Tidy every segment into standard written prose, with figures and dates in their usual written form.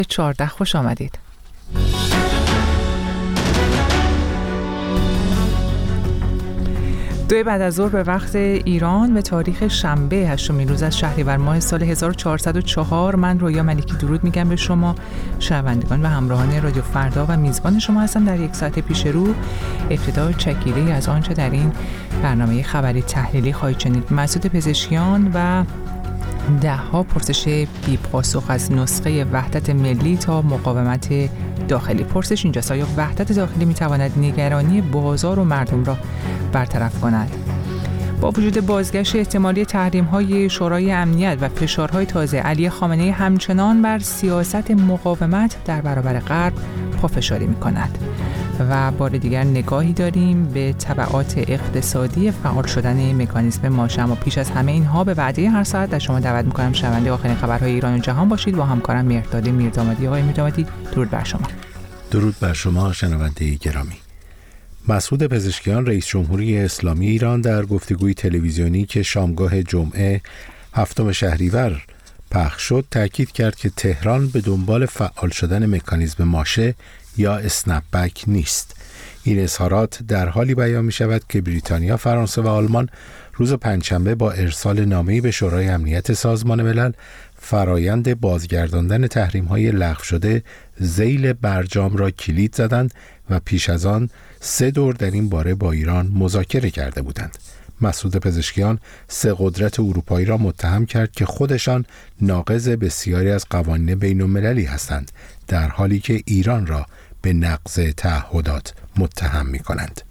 14 خوش آمدید. دو بعد از ظهر به وقت ایران به تاریخ شنبه 8 روز از شهریور ماه سال 1404 من رویا ملکی درود میگم به شما شنوندگان و همراهان رادیو فردا و میزبان شما هستم در یک ساعت پیش رو. ابتدا چکیده‌ای از آنچه در این برنامه خبری تحلیلی خواهید شنید. مسعود پزشکیان و 10 پرسش بی پاسخ از نسخه وحدت ملی تا مقاومت داخلی. پرسش اینجاست: آیا وحدت داخلی میتواند نگرانی بازار و مردم را برطرف کند؟ با وجود بازگشت احتمالی تحریم‌های شورای امنیت و فشارهای تازه، علی خامنه‌ای همچنان بر سیاست مقاومت در برابر غرب پافشاری می‌کند. و بار دیگر نگاهی داریم به تبعات اقتصادی فعال شدن مکانیزم ماشه. اما پیش از همه اینها به وعده هر ساعت از شما دعوت می‌کنم شنونده آخرین خبرهای ایران و جهان باشید. با همکارم مهرداد میردامادی. آقای میردامادی درود بر شما. درود بر شما شنونده گرامی. مسعود پزشکیان رئیس جمهوری اسلامی ایران در گفتگوی تلویزیونی که شامگاه جمعه 7 شهریور پخش شد تاکید کرد که تهران به دنبال فعال شدن مکانیزم ماشه یا اسنپ بک نیست. این اظهارات در حالی بیان می شود که بریتانیا، فرانسه و آلمان روز پنجشنبه با ارسال نامه‌ای به شورای امنیت سازمان ملل فرایند بازگرداندن تحریم‌های لغو شده ذیل برجام را کلید زدند و پیش از آن 3 دور در این باره با ایران مذاکره کرده بودند. مسعود پزشکیان 3 قدرت اروپایی را متهم کرد که خودشان ناقض بسیاری از قوانین بین‌المللی هستند، در حالی که ایران را به نقض تعهدات متهم می‌کنند.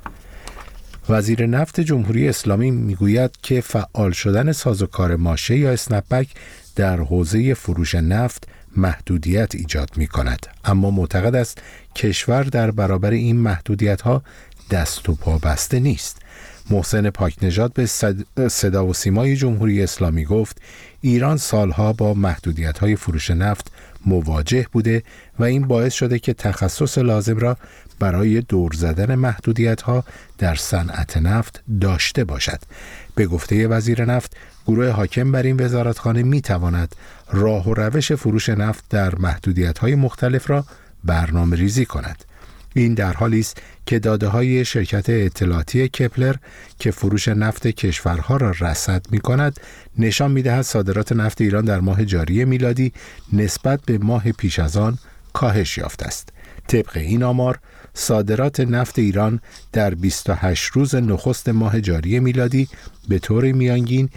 وزیر نفت جمهوری اسلامی میگوید که فعال شدن سازوکار ماشه یا اسنپ بک در حوزه فروش نفت محدودیت ایجاد می کند، اما معتقد است کشور در برابر این محدودیت ها دست و پا بسته نیست. محسن پاکنژاد به صدا و سیمای جمهوری اسلامی گفت ایران سالها با محدودیت های فروش نفت مواجه بوده و این باعث شده که تخصص لازم را برای دور زدن محدودیت ها در صنعت نفت داشته باشد. به گفته وزیر نفت، گروه حاکم بر این وزارتخانه می تواند راه و روش فروش نفت در محدودیت های مختلف را برنامه ریزی کند. این در حالی است که داده‌های شرکت اطلاعاتی کپلر که فروش نفت کشورها را رصد می‌کند نشان می‌دهد صادرات نفت ایران در ماه جاری میلادی نسبت به ماه پیش از آن کاهش یافته است. طبق این آمار صادرات نفت ایران در 28 روز نخست ماه جاری میلادی به طور میانگین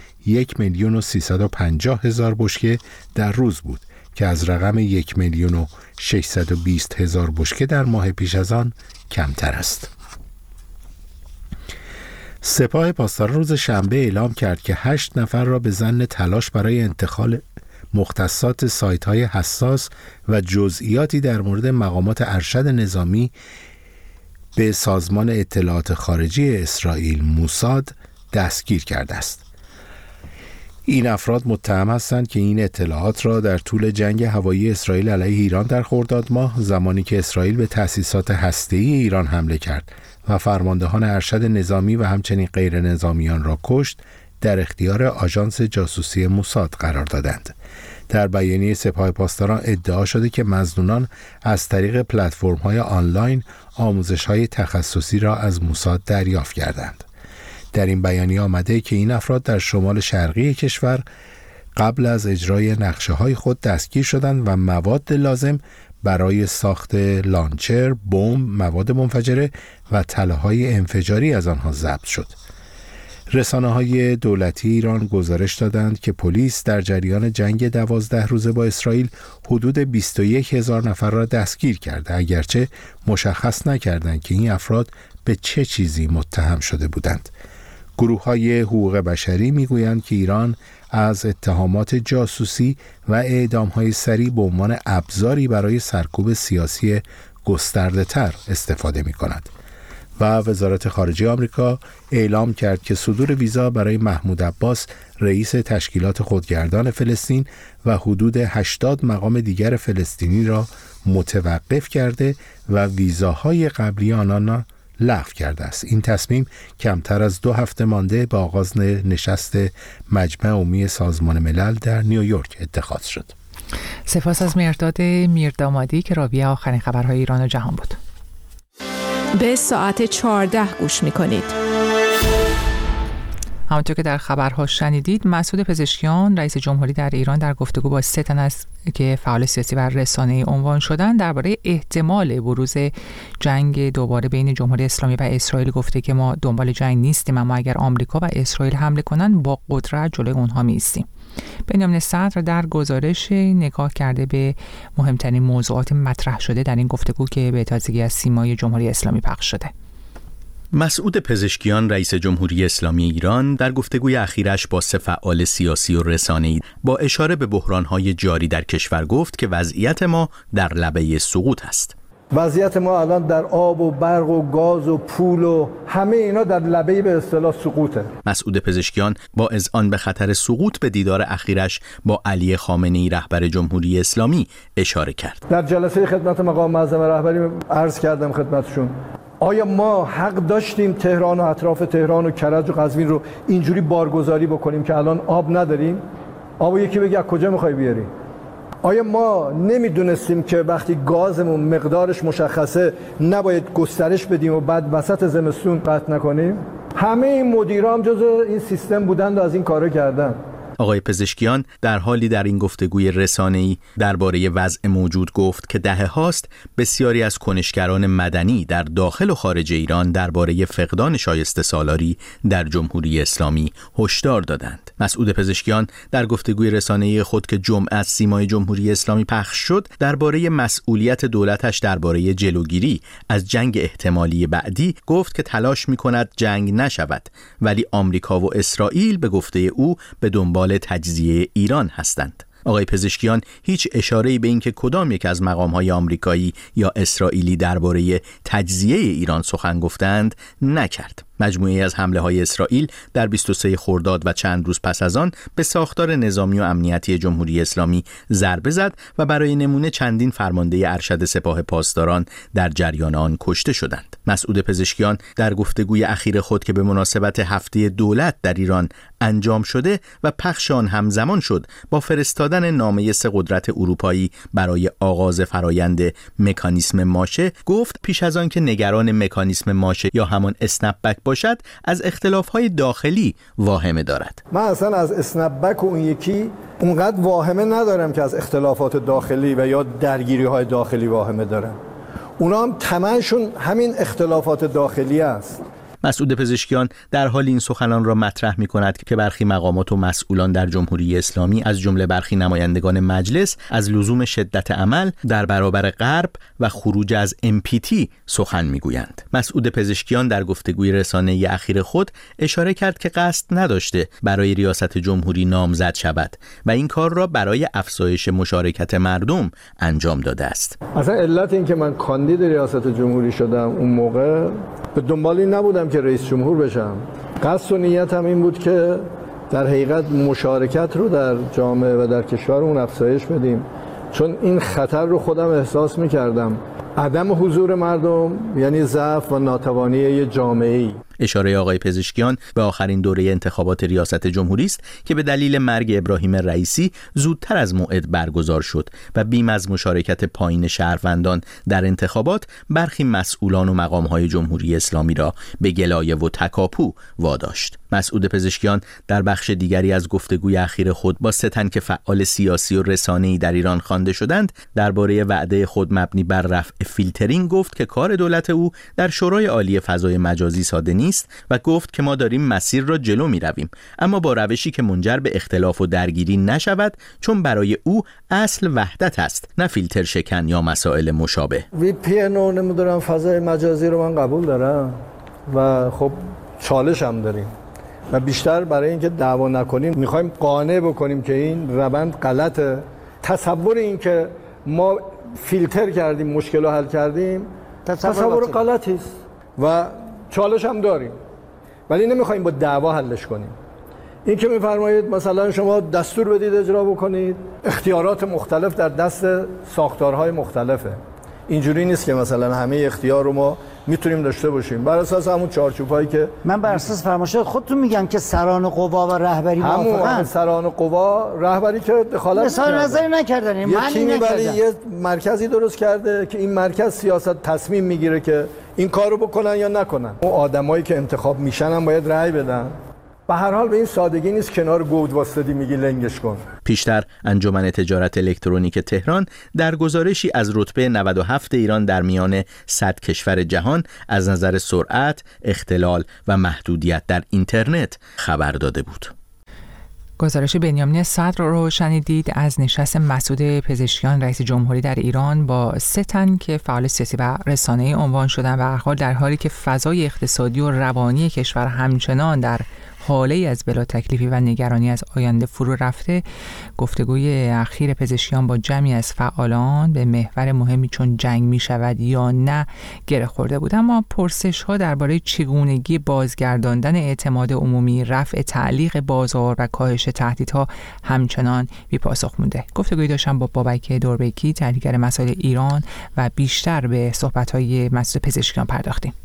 1,350,000 بشکه در روز بود که از رقم 1,620,000 بشکه در ماه پیش از آن کمتر است. سپاه پاسداران روز شنبه اعلام کرد که 8 نفر را به ظن تلاش برای انتقال مختصات سایت‌های حساس و جزئیاتی در مورد مقامات ارشد نظامی به سازمان اطلاعات خارجی اسرائیل موساد دستگیر کرده است. این افراد متهم هستند که این اطلاعات را در طول جنگ هوایی اسرائیل علیه ایران در خرداد ماه، زمانی که اسرائیل به تأسیسات هسته‌ای ایران حمله کرد و فرماندهان ارشد نظامی و همچنین غیر نظامیان را کشت، در اختیار آژانس جاسوسی موساد قرار دادند. در بیانیه سپاه پاسداران ادعا شده که مظنونان از طریق پلتفرم‌های آنلاین آموزش‌های تخصصی را از موساد دریافت کردند. در این بیانیه آمده که این افراد در شمال شرقی کشور قبل از اجرای نقشه‌های خود دستگیر شدند و مواد لازم برای ساخت لانچر، بمب، مواد منفجره و تله‌های انفجاری از آنها ضبط شد. رسانه‌های دولتی ایران گزارش دادند که پلیس در جریان جنگ 12 روزه با اسرائیل حدود 21,000 نفر را دستگیر کرده، اگرچه مشخص نکردند که این افراد به چه چیزی متهم شده بودند. گروه‌های حقوق بشری می‌گویند که ایران از اتهامات جاسوسی و اعدام‌های سریع به عنوان ابزاری برای سرکوب سیاسی گسترده‌تر استفاده می‌کند. و وزارت خارجه آمریکا اعلام کرد که صدور ویزا برای محمود عباس رئیس تشکیلات خودگردان فلسطین و حدود 80 مقام دیگر فلسطینی را متوقف کرده و ویزاهای قبلی آنان لغو کرده است. این تصمیم کمتر از 2 هفته مانده به آغاز نشست مجمع عمومی سازمان ملل در نیویورک اتخاذ شد. سپاس از مرداد میردامادی که راوی آخرین خبرهای ایران و جهان بود. به ساعت 14 گوش می‌کنید. همونطور که در خبرها شنیدید، مسعود پزشکیان رئیس جمهوری در ایران در گفتگو با 3 تن از که فعال سیاسی و رسانه‌ای عنوان شدن درباره احتمال بروز جنگ دوباره بین جمهوری اسلامی و اسرائیل گفته که ما دنبال جنگ نیستیم، اما اگر آمریکا و اسرائیل حمله کنن با قدرت جلوی اونها می‌ایستیم. بنیامین صدر در گزارش نگاه کرده به مهمترین موضوعات مطرح شده در این گفتگو که به تازگی از سیمای جمهوری اسلامی پخش شده. مسعود پزشکیان رئیس جمهوری اسلامی ایران در گفتگوی اخیرش با 3 فعال سیاسی و رسانه‌ای با اشاره به بحران‌های جاری در کشور گفت که وضعیت ما در لبه سقوط است. وضعیت ما الان در آب و برق و گاز و پول و همه اینا در لبه به اصطلاح سقوطه. مسعود پزشکیان با اذعان به خطر سقوط به دیدار اخیرش با علی خامنه‌ای رهبر جمهوری اسلامی اشاره کرد. در جلسه خدمت مقام معظم رهبری عرض کردم خدمتشون، آیا ما حق داشتیم تهران و اطراف تهران و کرج و قزوین رو اینجوری بارگذاری بکنیم که الان آب نداریم؟ آبو یکی بگه از کجا میخوای بیاری؟ آیا ما نمیدونستیم که وقتی گازمون مقدارش مشخصه نباید گسترش بدیم و بعد وسط زمستون قطع نکنیم؟ همه این مدیران جزء این سیستم بودند و از این کارو کردن. آقای پزشکیان در حالی در این گفتگوی رسانه‌ای درباره وضع موجود گفت که دهه‌هاست بسیاری از کنشگران مدنی در داخل و خارج ایران درباره فقدان شایسته سالاری در جمهوری اسلامی هشدار دادند. مسعود پزشکیان در گفتگوی رسانه‌ای خود که جمعه از سیمای جمهوری اسلامی پخش شد درباره مسئولیت دولتش درباره جلوگیری از جنگ احتمالی بعدی گفت که تلاش می‌کند جنگ نشود، ولی آمریکا و اسرائیل به گفته او به دنبال تجزیه ایران هستند. آقای پزشکیان هیچ اشاره‌ای به اینکه کدام یک از مقام‌های آمریکایی یا اسرائیلی درباره تجزیه ایران سخن گفتند نکرد. مجموعه‌ای از حمله‌های اسرائیل در 23 خرداد و چند روز پس از آن به ساختار نظامی و امنیتی جمهوری اسلامی ضربه زد و برای نمونه چندین فرمانده ارشد سپاه پاسداران در جریان آن کشته شدند. مسعود پزشکیان در گفتگوی اخیر خود که به مناسبت هفته دولت در ایران انجام شده و پخش آن همزمان شد با فرستادن نامه 3 قدرت اروپایی برای آغاز فرایند مکانیسم ماشه گفت پیش از آن که نگران مکانیسم ماشه یا همان اسنپ بک باشد از اختلاف‌های داخلی واهمه دارد. من اصلا از اسنپ بک و اون یکی اونقدر واهمه ندارم که از اختلافات داخلی و یا درگیری‌های داخلی واهمه دارم. اونا هم تمامشون همین اختلافات داخلی است. مسعود پزشکیان در حال این سخنان را مطرح می‌کند که برخی مقامات و مسئولان در جمهوری اسلامی از جمله برخی نمایندگان مجلس از لزوم شدت عمل در برابر غرب و خروج از MPT سخن می‌گویند. مسعود پزشکیان در گفتگوی رسانه‌ای اخیر خود اشاره کرد که قصد نداشته برای ریاست جمهوری نامزد شود و این کار را برای افزایش مشارکت مردم انجام داده است. اصلا علت این که من کاندید ریاست جمهوری شدم اون موقع به دنبال این نبودم که رئیس جمهور بشم. قصد و نیتم این بود که در حقیقت مشارکت رو در جامعه و در کشورمون افزایش بدیم، چون این خطر رو خودم احساس می‌کردم. عدم حضور مردم یعنی ضعف و ناتوانی یه جامعه‌ای. اشاره آقای پزشکیان به آخرین دوره انتخابات ریاست جمهوری است که به دلیل مرگ ابراهیم رئیسی زودتر از موعد برگزار شد و بیم از مشارکت پایین شهروندان در انتخابات برخی مسئولان و مقام‌های جمهوری اسلامی را به گلایه و تکاپو واداشت. مسعود پزشکیان در بخش دیگری از گفتگوی اخیر خود با 3 تن که فعال سیاسی و رسانه‌ای در ایران خوانده شدند درباره وعده خود مبنی بر رفع فیلترینگ گفت که کار دولت او در شورای عالی فضای مجازی ساده نیست و گفت که ما داریم مسیر را جلو می رویم، اما با روشی که منجر به اختلاف و درگیری نشود، چون برای او اصل وحدت است نه فیلتر شکن یا مسائل مشابه. VPN و نمیدونم فضای مجازی رو من قبول دارم و خب چالش هم داریم و بیشتر برای اینکه دعوا نکنیم میخوایم قانع بکنیم که این روند غلطه. تصور این که ما فیلتر کردیم مشکل رو حل کردیم تصور غلطی است و چالش هم داریم، ولی نمیخوایم با دعوا حلش کنیم. این که میفرمایید مثلا شما دستور بدید اجرا بکنید، اختیارات مختلف در دست ساختارهای مختلفه. اینجوری نیست که مثلا همه اختیار رو ما میتونیم داشته باشیم بر اساس همون چارچوبایی که من بر اساس فرمایشات خودتون میگم که سران قوا و رهبری موافقن. همون سران قوا رهبری که دخالت مثال نظری نکردن، معنی نکردن. یه مرکزی درست کرده که این مرکز سیاست تصمیم میگیره که این کارو بکنن یا نکنن. اون آدمایی که انتخاب میشن هم باید رأی بدن. به هر حال به این سادگی نیست کنار گود واسطی میگی لنگش کن. پیشتر انجمن تجارت الکترونیک تهران در گزارشی از رتبه 97 ایران در میان 100 کشور جهان از نظر سرعت، اختلال و محدودیت در اینترنت خبر داده بود. گزارش بنیامین صدر رو شنیدید از نشست مسعود پزشکیان رئیس جمهوری در ایران با 3 تن که فعال سیاسی و رسانه‌ای عنوان شدن و حال در حالی که فضای اقتصادی و روانی کشور همچنان در حاله از بلا تکلیفی و نگرانی از آینده فرو رفته، گفتگوی اخیر پزشکیان با جمعی از فعالان به محور مهمی چون جنگ می شود یا نه گره خورده بود. اما پرسش ها درباره چگونگی بازگرداندن اعتماد عمومی، رفع تعلیق بازار و کاهش تهدیدها همچنان بی پاسخ مونده. گفتگوی داشتم با بابک دوربکی، تحلیلگر مسائل ایران، و بیشتر به صحبت‌های مسعود پزشکیان پرداختیم.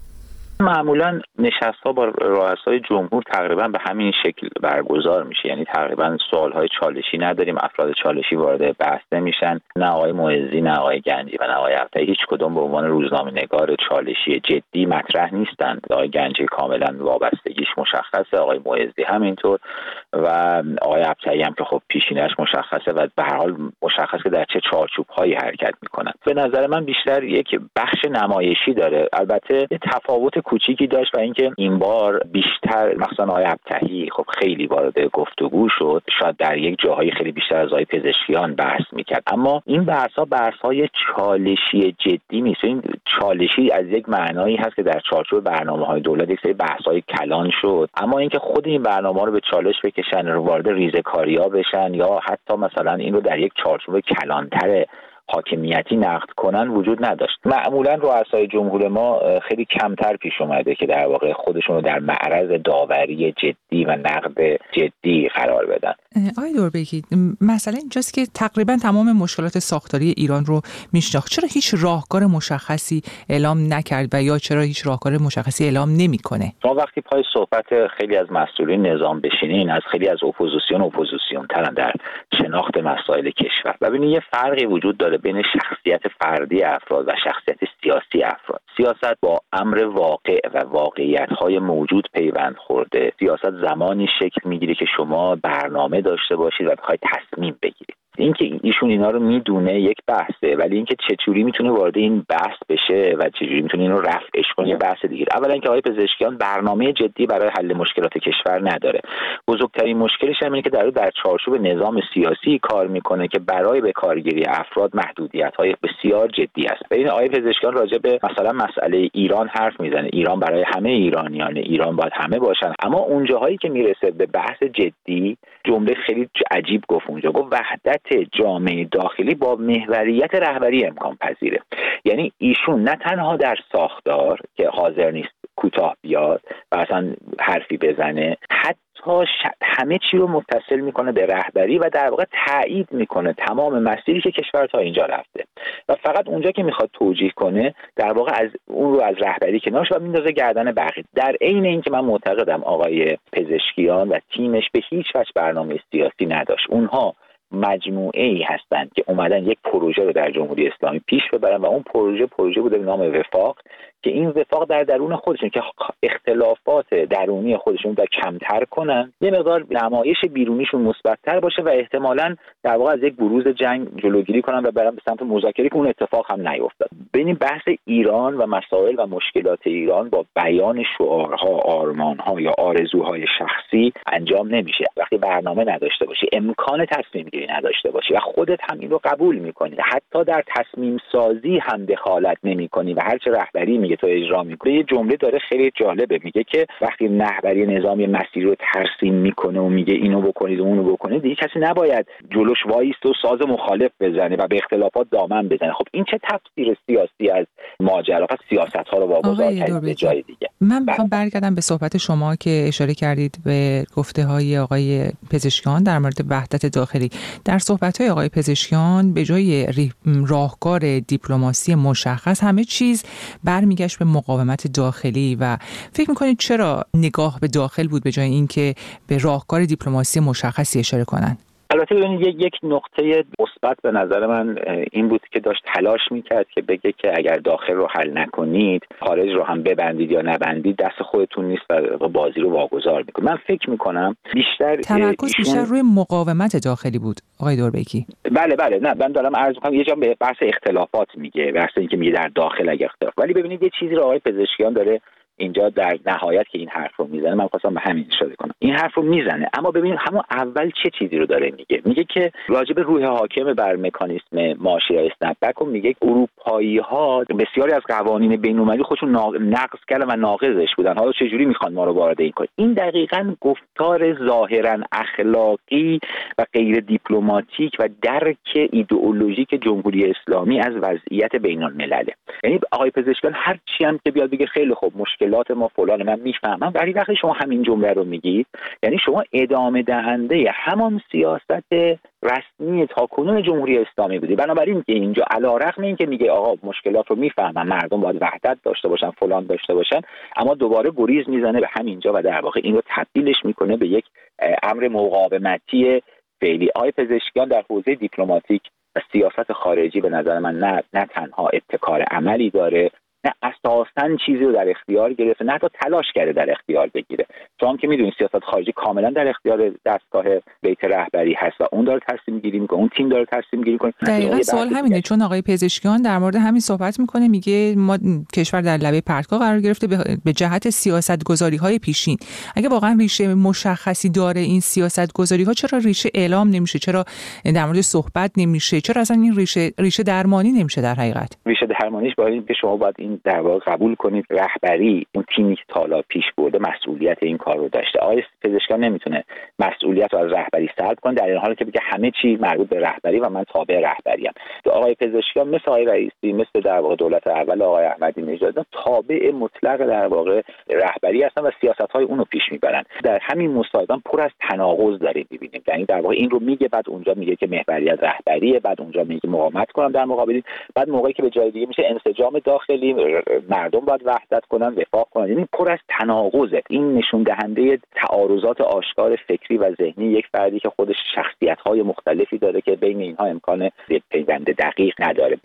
معمولا نشست‌ها با رؤسای جمهور تقریبا به همین شکل برگزار میشه، یعنی تقریبا سوال‌های چالشی نداریم، افراد چالشی وارد بحث نمیشن، نه آقای معزی نه آقای گنجی و نه آقای ابطحی هیچ کدوم به عنوان روزنامه‌نگار چالشی جدی مطرح نیستند. آقای گنجی کاملا وابستگیش مشخصه، آقای معزی همینطور و آقای ابطحی هم که خب پیشینه‌اش مشخصه و به هر حال مشخصه که در چه چارچوب‌هایی حرکت می‌کنند. به نظر من بیشتر یک بخش نمایشی داره، البته یه تفاوت کوچیکی داشت و اینکه این بار بیشتر مثلا آقای ابطحی خب خیلی وارد گفتگو شد، شاید در یک جاهای خیلی بیشتر از آقای پزشکیان بحث میکرد، اما این بحث‌های چالشی جدی نیست. این چالشی از یک معنایی هست که در چارچوب برنامه‌های دولت یک سری بحث‌های کلان شد، اما اینکه خود این برنامه رو به چالش بکشن، رو وارد ریزه‌کاری‌ها بشن یا حتی مثلا این رو در یک چارچوب کلان‌تر حاکمیتی نقد کنن وجود نداشت. معمولا رؤسای جمهور ما خیلی کمتر پیش اومده که در واقع خودشون رو در معرض داوری جدی و نقد جدی قرار بدن. آقای دوربکی، مثلا اینجاست که تقریبا تمام مشکلات ساختاری ایران رو میشناخت، چرا هیچ راهکار مشخصی اعلام نکرد و یا چرا هیچ راهکار مشخصی اعلام نمیکنه؟ ما وقتی پای صحبت خیلی از مسئولین نظام بشینین، از خیلی از اپوزیسیون ترن در شناخت مسائل کشور. ببینید یه فرقی وجود داره بین شخصیت فردی افراد و شخصیت سیاسی افراد. سیاست با امر واقع و واقعیت‌های موجود پیوند خورده. سیاست زمانی شکل میگیره که شما برنامه داشته باشید و بخواید تصمیم بگیرید. اینکه ایشون اینا رو میدونه یک بحثه، ولی اینکه چجوری میتونه وارد این بحث بشه و چجوری میتونه اینو رفعش کنه بحث دیگه. اولا اینکه آقای پزشکیان برنامه جدی برای حل مشکلات کشور نداره. بزرگترین مشکلش اینه که در چارچوب نظام سیاسی کار میکنه که برای به کارگیری افراد محدودیت‌های بسیار جدی است. ببین آقای پزشکیان راجع به مثلا مسئله ایران حرف میزنه، ایران برای همه ایرانیان، ایران باید همه باشن، اما اون جاهایی که میرسه به بحث جدی جمله خیلی عجیب گفت، اونجا گفت وحدت جامعه داخلی با محوریت رهبری امکان پذیره. یعنی ایشون نه تنها در ساختار که حاضر نیست کوتاه بیاد و اصلا حرفی بزنه، حتی همه چی رو متصل میکنه به رهبری و در واقع تایید میکنه تمام مسیری که کشور تا اینجا رفته و فقط اونجا که میخواد توجیه کنه در واقع از اون رو از رهبری کنارش و میندازه گردن بقیه. در عین اینکه من معتقدم آقای پزشکیان و تیمش به هیچ وجه برنامه سیاسی نداشت. اونها مجموعه ای هستند که اومدن یک پروژه رو در جمهوری اسلامی پیش ببرن و اون پروژه بوده به نام وفاق، که این وفاق در درون خودشون که اختلافات درونی خودشون رو کمتر کنن، یه مقدار نمایش بیرونیشون مثبت‌تر باشه و احتمالاً در واقع از یک بروز جنگ جلوگیری کنن و برن به سمت مذاکره که اون اتفاق هم نیفتاد. ببین بحث ایران و مسائل و مشکلات ایران با بیان شعارها، آرمانها یا آرزوهای شخصی انجام نمیشه. وقتی برنامه نداشته باشی، امکان تصمیم گیری نداشته باشی و خودت هم این رو قبول می‌کنی، حتی در تصمیم سازی هم دخالت نمی‌کنی و هر چه رهبری میگه تو اجرا میکنه. یه جمله داره خیلی جالبه، میگه که وقتی رهبری نظام مسیر رو ترسیم میکنه و میگه اینو بکنید و اونو بکنید، دیگه کسی نباید جلوش وایست و ساز مخالف بزنه و به اختلافات دامن بزنه. خب این چه تفسیر سیاسی از ماجرا؟ پس سیاست‌ها رو واگذار کرد به جای دیگه. من میخوام برگردم به صحبت شما که اشاره کردید به گفته‌های آقای پزشکیان در مورد وحدت داخلی. در صحبت‌های آقای پزشکیان به جای راهکار دیپلماسی مشخص همه چیز برمیگرده برمیگشت به مقاومت داخلی و فکر میکنید چرا نگاه به داخل بود به جای اینکه به راهکار دیپلماسی مشخصی اشاره کنن؟ البته ببینید یک نقطه مثبت به نظر من این بود که داشت تلاش میکرد که بگه که اگر داخل رو حل نکنید خارج رو هم ببندید یا نبندید دست خودتون نیست و بازی رو واگذار میکنید. من فکر میکنم تمرکز بیشتر روی مقاومت داخلی بود آقای دوربیکی. بله نه من دارم عرض میکنم یه جا به بحث اختلافات میگه، بحث اینکه میگه در داخل اگه اختلاف، ولی ببینید یه چیزی رو آقای پزشکیان داره اینجا در نهایت که این حرف رو میزنه، من خواستم به همین اشاره کنم، این حرف رو میزنه اما ببینید همون اول چه چیزی رو داره میگه که راجب روح حاکم بر مکانیسم ماشه یا اسنپ بک میگه اروپایی ها بسیاری از قوانین بین‌المللی خودشون نقض کردن و ناقضش بودن، حالا چه جوری میخوان ما رو وارد این کنن. این دقیقاً گفتار ظاهراً اخلاقی و غیر دیپلماتیک و درک ایدئولوژیک جمهوری اسلامی از وضعیت بین‌الملله. یعنی آقای پزشکیان هر چی هم که بیاد بگه خیلی خوب مشکلات ما فلان، من میفهمم، ولی وقتی شما همین جمله رو میگید یعنی شما ادامه دهنده همان سیاست رسمی تاکنون جمهوری اسلامی بودی. بنابراین که اینجا علیرغم اینکه میگه آقا مشکلات رو میفهمم، مردم باید وحدت داشته باشن، فلان داشته باشن، اما دوباره گریز میزنه به همینجا و در واقع این رو تبدیلش میکنه به یک امر مقاومتی فعلی. آقای پزشکیان در حوزه دیپلماتیک و سیاست خارجی به نظر من نه تنها ابتکار عملی داره، نه اساساً چیزی رو در اختیار گرفته، نه حتی تلاش کرده در اختیار بگیره. چون که میدونید سیاست خارجی کاملا در اختیار دستگاه بیت رهبری هست و اون داره تصمیم گیری میکنه، اون تیم داره تصمیم گیری میکنه. دقیقاً سوال همینه، چون آقای پزشکیان در مورد همین صحبت میکنه، میگه ما کشور در لبه پرتگاه قرار گرفته به جهت سیاست‌گذاری‌های پیشین. اگه واقعا ریشه مشخصی داره این سیاست‌گذاری‌ها، چرا ریشه اعلام نمیشه؟ چرا در مورد صحبت نمیشه؟ چرا اصلا این ریشه درمانی نمیشه؟ در حقیقت ریشه درمانیش باید که شما باید این در واقع قبول کنید رهبری اون تیمی که تا حالا پیش برده مسئولیت این کار رو داشته. آقای پزشکیان نمیتونه مسئولیت رو از رهبری سلب کنه در این حالی که بگه همه چی مربوط به رهبری و من تابع رهبریم. آقای پزشکیان مثل آقای رئیسی، مثل در واقع دولت اول آقای احمدی نژاد تابع مطلق در واقع رهبری هستن و سیاست‌های اون رو پیش میبرن. در همین مسایدان پر از تناقض داریم می‌بینیم. یعنی در واقع این رو میگه، بعد اونجا میگه که محوریت رهبریه، بعد اونجا میگه مقاومت کنم در مقابل، بعد موقعی که به جای دیگه میشه انسجام داخلی، مردم باید وحدت کنن، وفاق کنن. یعنی پر از تناقضه. این نشون دهنده تعارضات آشکار فکری و ذهنی یک فردی که خودش شخصیت‌های مختلفی داره که بین اینها امکان پیوند دقیق نداره.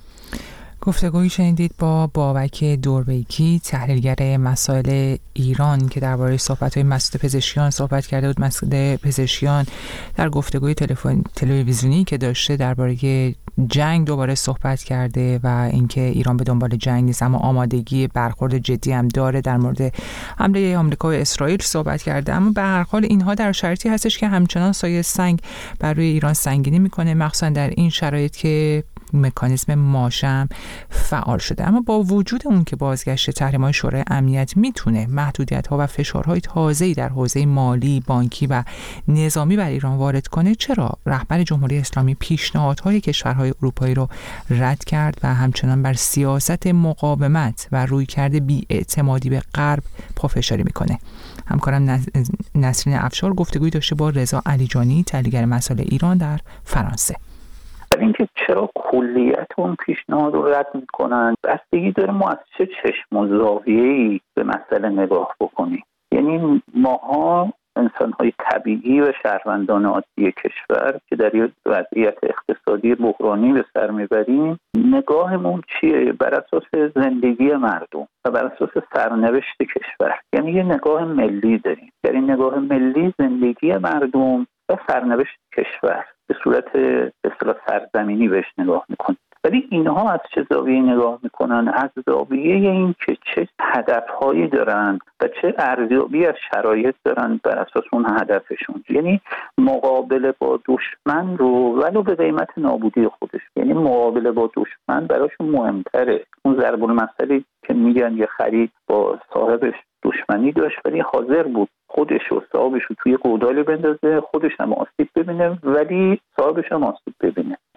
گفتگویی شنیدید با بابک دوربیکی، تحلیلگر مسائل ایران که درباره صحبت‌های مسعود پزشکیان صحبت کرده بود. مسعود پزشکیان در گفتگوی تلویزیونی که داشته درباره جنگ دوباره صحبت کرده و اینکه ایران به دنبال جنگ نیست اما آمادگی برخورد جدی هم داره. در مورد حمله آمریکا و اسرائیل صحبت کرده، اما به هر حال اینها در شرایطی هستش که همچنان سایه سنگ بر روی ایران سنگینی میکنه، مخصوصا در این شرایط که مکانیزم ماشم فعال شده. اما با وجود اون که بازگشت تحریم‌های شورای امنیت میتونه محدودیت‌ها و فشارهای تازه‌ای در حوزه مالی، بانکی و نظامی بر ایران وارد کنه، چرا رهبر جمهوری اسلامی پیشنهادهای کشورهای اروپایی رو رد کرد و همچنان بر سیاست مقاومت و رویکرد بی‌اعتمادی به غرب پافشاری میکنه؟ همکارم نسرین افشار گفتگویی داشته با رضا علیجانی، تحلیلگر مسائل ایران در فرانسه. اینکه چرا کلیت اون پیشنهاد رو رد میکنن بستگی داره ما از چه چشم و زاویه‌ای به مسئله نگاه بکنیم. یعنی ماها انسان‌های طبیعی و شهروندان عادی کشور که در یک وضعیت اقتصادی بحرانی به سر میبریم، نگاهمون چیه؟ بر اساس زندگی مردم و بر اساس سرنوشت کشور. یعنی یه نگاه ملی داریم. در این نگاه ملی زندگی مردم و سرنوشت کشور به صورت به اصطلاح سرزمینی بهش نگاه میکنن. ولی اینها از چه زاویه‌ای نگاه میکنن؟ از زاویه این که چه هدفهایی دارن و چه ارزیابی از شرایط دارن بر اساس اون هدفشون. یعنی مقابله با دشمن رو ولو به قیمت نابودی خودش، یعنی مقابله با دشمن براشون مهمتره. اون ضرب المثلی که میگن یه خرید با صاحبش دشمنی داشت ولی حاضر بود خودش و صاحبش رو توی گودالی بندازه، خودش هم آسیب ببینه ولی صاحبش هم آسیب ببینه.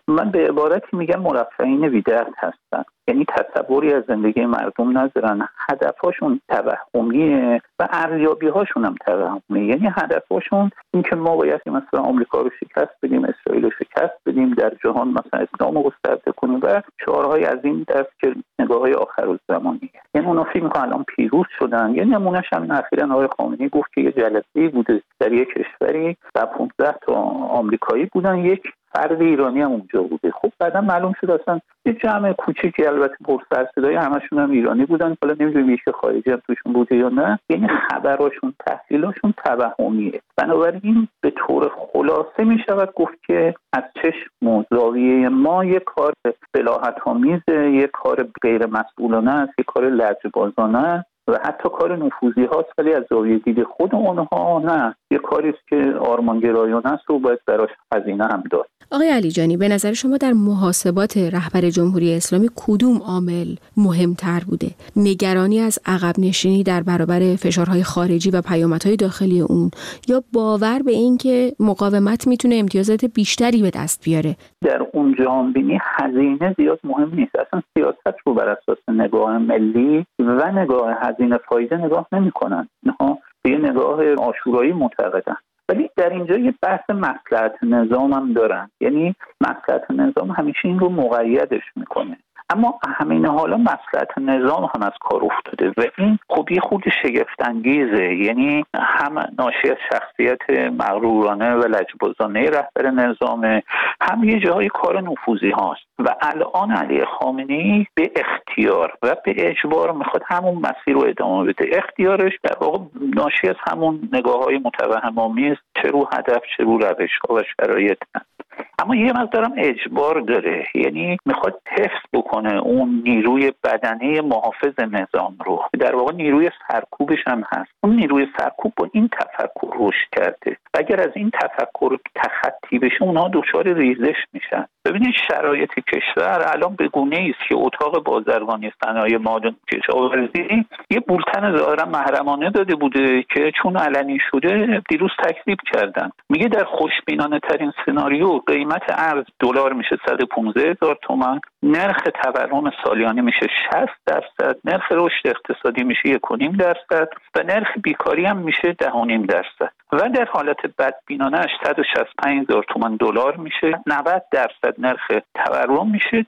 من به عبارتی میگم مرفهین بی‌درد هستن، یعنی تصوری از زندگی مردم ندارن، هدفاشون توهمیه و ارزیابی‌هاشون هم توهمیه. یعنی هدفاشون این که ما باید مثلا آمریکا رو شکست بدیم، اسرائیل رو شکست بدیم، در جهان مثلا اسلام رو گسترده کنیم و شعارهای از این دست که نگاه‌های آخرالزمانیه. یعنی اونا فکر می‌کنن الان پیروز شدن. یعنی نمونه‌اش همین اخیراً آقای خامنه‌ای گفت که یه جلسه‌ای بوده در یک کشوری و 15 تا آمریکایی بودن، یک فرد ایرانی هم اونجا بوده. خب بعدا معلوم شد اصلا یه جمع کوچیکی، البته پر سر صدای، همشون هم ایرانی بودن، حالا نمیدونم یه خارجی هم توشون بوده یا نه. یعنی خبراشون، تحلیلاشون توهمیه. بنابراین به طور خلاصه میشود گفت که از چشم و زاویه ما یک کار بلاهت‌آمیزه، یک کار غیر مسئولانه است، یک کار لجبازانه است و حتی کار نفوذی هاست، ولی از زاویه دید خود اونها نه، یه کاری است که آرمانگرایانه است و باید براش هزینه هم داد. آقای علیجانی، به نظر شما در محاسبات رهبر جمهوری اسلامی کدوم عامل مهمتر بوده؟ نگرانی از عقب نشینی در برابر فشارهای خارجی و پیامدهای داخلی اون، یا باور به این که مقاومت میتونه امتیازات بیشتری به دست بیاره؟ در اون جهانبینی هزینه زیاد مهم نیست. اصلا سیاست رو بر اساس نگاه ملی و نگاه هزینه فایده نگاه نمی‌کنن. اینها به نگاه آشورایی معتقدن. ولی در اینجا یه بحث مصلحت نظام هم دارن، یعنی مصلحت نظام همیشه این رو مقیدش میکنه، اما همین حالا مصلحت نظام هم از کار افتاده و این خب یه خود شگفت انگیزه. یعنی هم ناشی از شخصیت مغرورانه و لجبازانه رهبر نظام، هم یه جای کار نفوذی هاست و الان علی خامنه‌ای به اختیار و به اجبار میخواد همون مسیر رو ادامه بده. اختیارش در واقع ناشی از همون نگاه‌های متوهم‌آمیز، چه رو هدف چه رو روش‌ها و شرایط، اما یه مقدارم اجبار داره. یعنی میخواد حفظ بکنه اون نیروی بدنه محافظ نظام رو، در واقع نیروی سرکوبش هم هست. اون نیروی سرکوب با این تفکر رشد کرده و اگر از این تفکر تخطی بشه اونها دچار ریزش میشن. ببینید شرایط کشور الان به گونه‌ای است که اتاق بازرگانی صنایع معدن کشاورزی یه بولتن ظاهرا محرمانه داده بوده که چون علنی شده دیروز تکذیب کردن. میگه در خوشبینانه ترین سناریو قیمت ارز دلار میشه 115,000 تومان، نرخ تورم سالیانه میشه 60%، نرخ رشد اقتصادی میشه 1.5% و نرخ بیکاری هم میشه 10.5% و در حالت بدبینانه 865,000 تومان دلار میشه، 90% نرخ تورم میشه،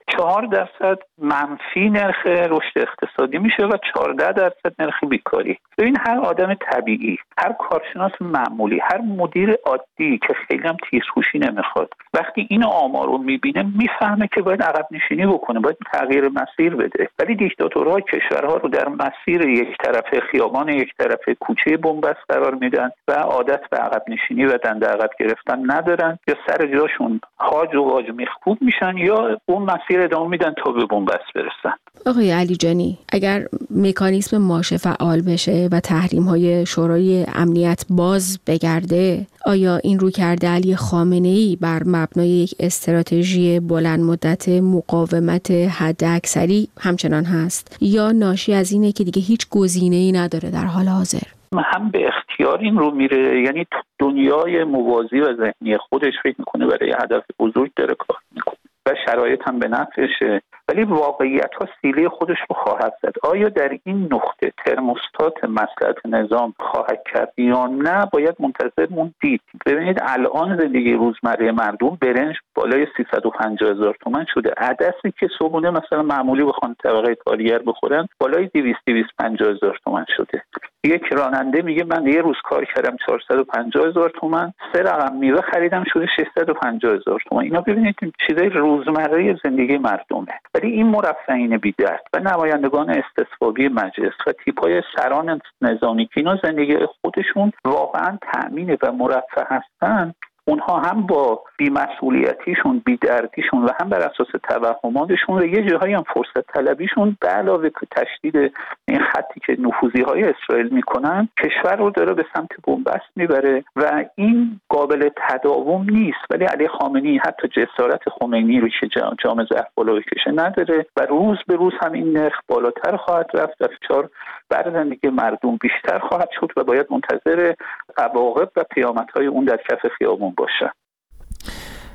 4% منفی نرخ رشد اقتصادی میشه و 14% نرخ بیکاری. ببین هر آدم طبیعی، هر کارشناس معمولی، هر مدیر عادی که خیلی هم تیزهوشی نمیخواد، وقتی این آمار رو میبینه میفهمه که باید عقب نشینی بکنه، باید تغییر مسیر بده. ولی دیکتاتورها کشورها رو در مسیر یک طرفه خیابان، یک طرفه کوچه بنبست قرار میدن و عادت به عقب نشینی و دنده عقب گرفتن ندارن، یا سر جاشون هاج و واج میخکوب میشن یا اون مسیر ادامه میدن تا به بنبست برسن. آقای علیجانی، اگر مکانیزم ماشه فعال بشه و تحریم‌های شورای امنیت باز بگرده، آیا این رویکرد علی خامنه‌ای بر مبنای یک استراتژی بلند مدت مقاومت حداکثری همچنان هست یا ناشی از اینه که دیگه هیچ گزینه‌ای نداره در حال حاضر؟ هم به اختیار این رو میره، یعنی دنیای موازی و ذهنی خودش فکر میکنه برای هدف بزرگ داره کار میکنه و شرایط هم به نفعشه، ولی واقعیت ها سیلی خودش رو خواهد زد. آیا در این نقطه ترموستات مصلحت نظام خواهد کرد یا نه باید منتظر موندید. ببینید الان زندگی روزمره مردم برنج بالای 350,000 تومان شده، عدسی که صبحونه مثلا معمولی بخوان طبقه کارگر بخورن بالای 250,000 تومان شده. یک راننده میگه من یه روز کار کردم 450,000 تومان، 3 رقم میوه خریدم شده 650,000 تومان. اینا ببینید چیزای روزمره زندگی مردمه. ولی این مرفهین بی‌درد و نمایندگان استصوابی مجلس و تیپ‌های سران نظامی که اینا زندگی خودشون واقعا تأمین و مرفه هستن، اونها هم با بی‌مسئولیتیشون، بی‌دردیشون و هم بر اساس توهماتشون و یه جاهایی هم فرصت طلبیشون به علاوه تشدید این خطی که نفوذی‌های اسرائیل میکنن کشور رو داره به سمت بنبست میبره و این قابل تداوم نیست. ولی علی خامنه‌ای حتی جسارت خمینی رو که جام ظرف بالا بکشه نداره و روز به روز هم این نرخ بالاتر خواهد رفت و فشار بر زندگی مردم بیشتر خواهد شد و باید منتظر عواقب و پیامدهای اون در کف خیابون باشه.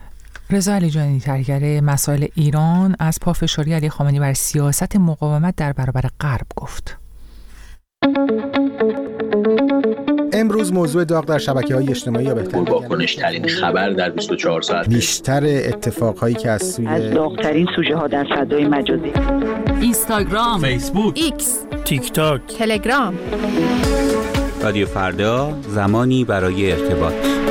رضا علیجانی، تحلیلگر مسائل ایران، از پافشاری علی خامنه‌ای بر سیاست مقاومت در برابر غرب گفت. امروز موضوع داغ در شبکه‌های اجتماعی یا بهتر واکنش‌ترین خبر در 24 ساعت، بیشتر اتفاقهایی که از داغ‌ترین سوژه‌ها در فضای مجازی، اینستاگرام، فیسبوک، ایکس، تیک تاک، تلگرام. رادیو فردا، زمانی برای ارتباط.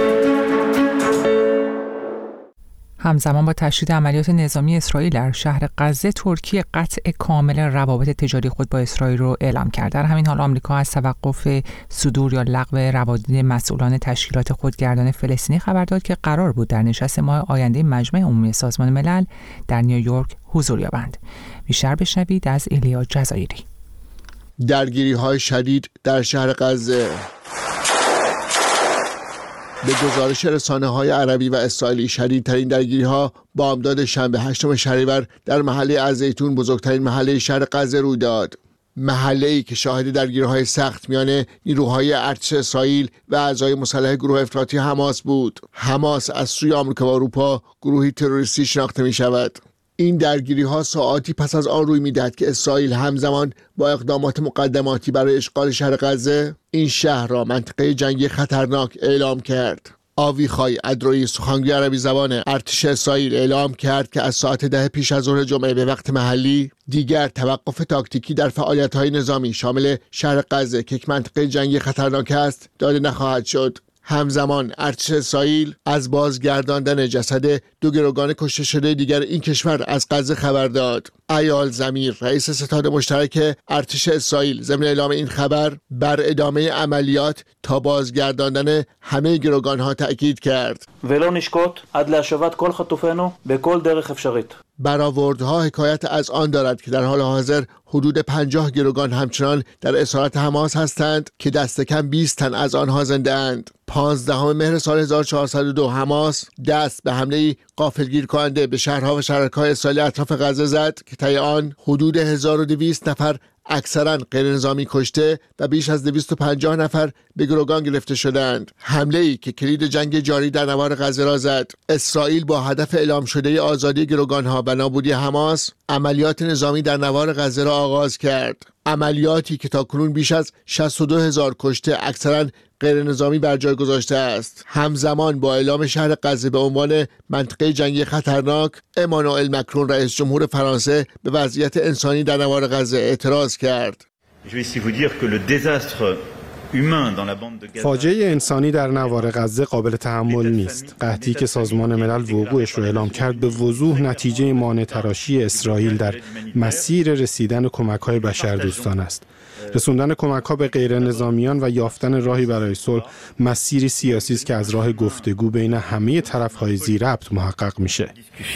همزمان با تشدید عملیات نظامی اسرائیل در شهر غزه، ترکیه قطع کامل روابط تجاری خود با اسرائیل رو اعلام کرد. در همین حال آمریکا از توقف صدور یا لغو روابط مسئولان تشکیلات خودگردان فلسطینی خبر داد که قرار بود در نشست ماه آینده مجمع عمومی سازمان ملل در نیویورک حضور یابند. بیشتر بشنوید از ایلیا جزایری. درگیری‌های شدید در شهر غزه. به گزارش رسانه‌های عربی و اسرائیلی، شدیدترین درگیری‌ها بامداد شنبه 8 شهریور در محله الزیتون، بزرگترین محله شهر غزه، روی داد. محله‌ای که شاهد درگیری‌های سخت میان نیروهای ارتش اسرائیل و اعضای مسلح گروه افراطی حماس بود. حماس از سوی آمریکا و اروپا گروهی تروریستی شناخته می‌شود. این درگیری‌ها ساعاتی پس از آن روی می‌دهد که اسرائیل همزمان با اقدامات مقدماتی برای اشغال شهر غزه، این شهر را منطقه جنگی خطرناک اعلام کرد. آویخای ادرویی، سخنگوی عربی زبان ارتش اسرائیل، اعلام کرد که از ساعت 10 پیش از ظهر جمعه به وقت محلی دیگر توقف تاکتیکی در فعالیت‌های نظامی شامل شهر غزه که یک منطقه جنگی خطرناک است داده نخواهد شد. همزمان ارتش اسرائیل از بازگرداندن جسد 2 گروگان کشته شده دیگر این کشور از غزه خبر داد. ایال زمیر، رئیس ستاد مشترک ارتش اسرائیل، ضمن اعلام این خبر بر ادامه عملیات تا بازگرداندن همه گروگان‌ها تأکید کرد. ולא נשקוט עד להשבת כל חטופינו בכל דרך אפשרית. برآوردها حکایت از آن دارد که در حال حاضر حدود 50 گروگان همچنان در اسارت حماس هستند که دست کم 20 تن از آنها زنده اند. 15 مهر سال 1402 حماس دست به حمله غافلگیر کننده به شهرها و شهرک‌های اسرائیلی اطراف غزه زد که طی آن حدود 1200 نفر اکثرا غیر نظامی کشته و بیش از 250 نفر به گروگان گرفته شدند. حمله‌ای که کلید جنگ جاری در نوار غزه را زد. اسرائیل با هدف اعلام شده آزادی گروگان‌ها و نابودی حماس، عملیات نظامی در نوار غزه را آغاز کرد. عملیاتی که تاکنون بیش از 62,000 کشته اکثرا غیر نظامی بر جای گذاشته است. همزمان با اعلام شهر غزه به عنوان منطقه جنگی خطرناک، امانوئل مکرون رئیس جمهور فرانسه به وضعیت انسانی در نوار غزه اعتراض کرد. فاجعه انسانی در نوار غزه قابل تحمل نیست. قحطی که سازمان ملل وقوعش رو اعلام کرد به وضوح نتیجه مانع تراشی اسرائیل در مسیر رسیدن کمک‌های بشردوستانه است. رسوندن کمک‌ها به غیر نظامیان و یافتن راهی برای صلح مسیری سیاسی است که از راه گفتگو بین همه طرف‌های ذی‌ربط محقق میشه.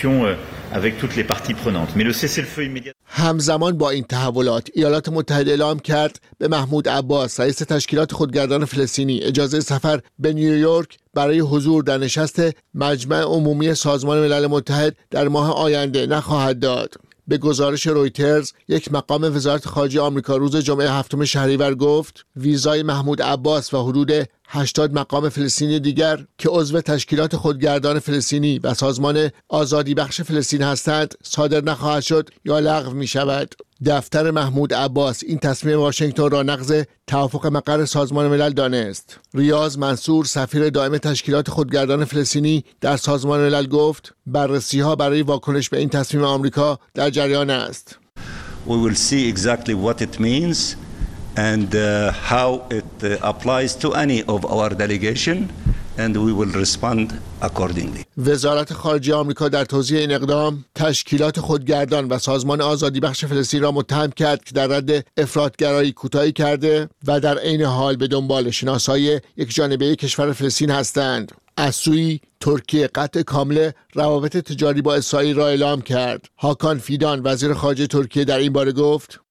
همزمان با این تحولات، ایالات متحده اعلام کرد به محمود عباس، رئیس تشکیلات خودگردان فلسطینی، اجازه سفر به نیویورک برای حضور در نشست مجمع عمومی سازمان ملل متحد در ماه آینده نخواهد داد. به گزارش رویترز، یک مقام وزارت خارجه آمریکا روز جمعه 7 شهریور گفت ویزای محمود عباس و حدود 80 مقام فلسطینی دیگر که عضو تشکیلات خودگردان فلسطینی و سازمان آزادی بخش فلسطین هستند صادر نخواهد شد یا لغو می شود. دفتر محمود عباس این تصمیم واشنگتن را نقض توافق مقر سازمان ملل دانست. ریاض منصور، سفیر دائم تشکیلات خودگردان فلسطینی در سازمان ملل گفت بررسی‌ها برای واکنش به این تصمیم آمریکا در جریان است. We will see exactly what it means and how it applies to any of our delegation and we will respond accordingly. وزارت خارجه آمریکا در توضیح این اقدام تشکیلات خودگردان و سازمان آزادی بخش فلسطین را متهم کرد که در رد افراطگرایی کوتاهی کرده و در عین حال به دنبال شناسایی یک جانبه کشور فلسطین هستند. از سوی ترکیه قطع کامل روابط تجاری با اسرائیل را اعلام کرد. هاکان فیدان، وزیر خارجه ترکیه، در این باره گفت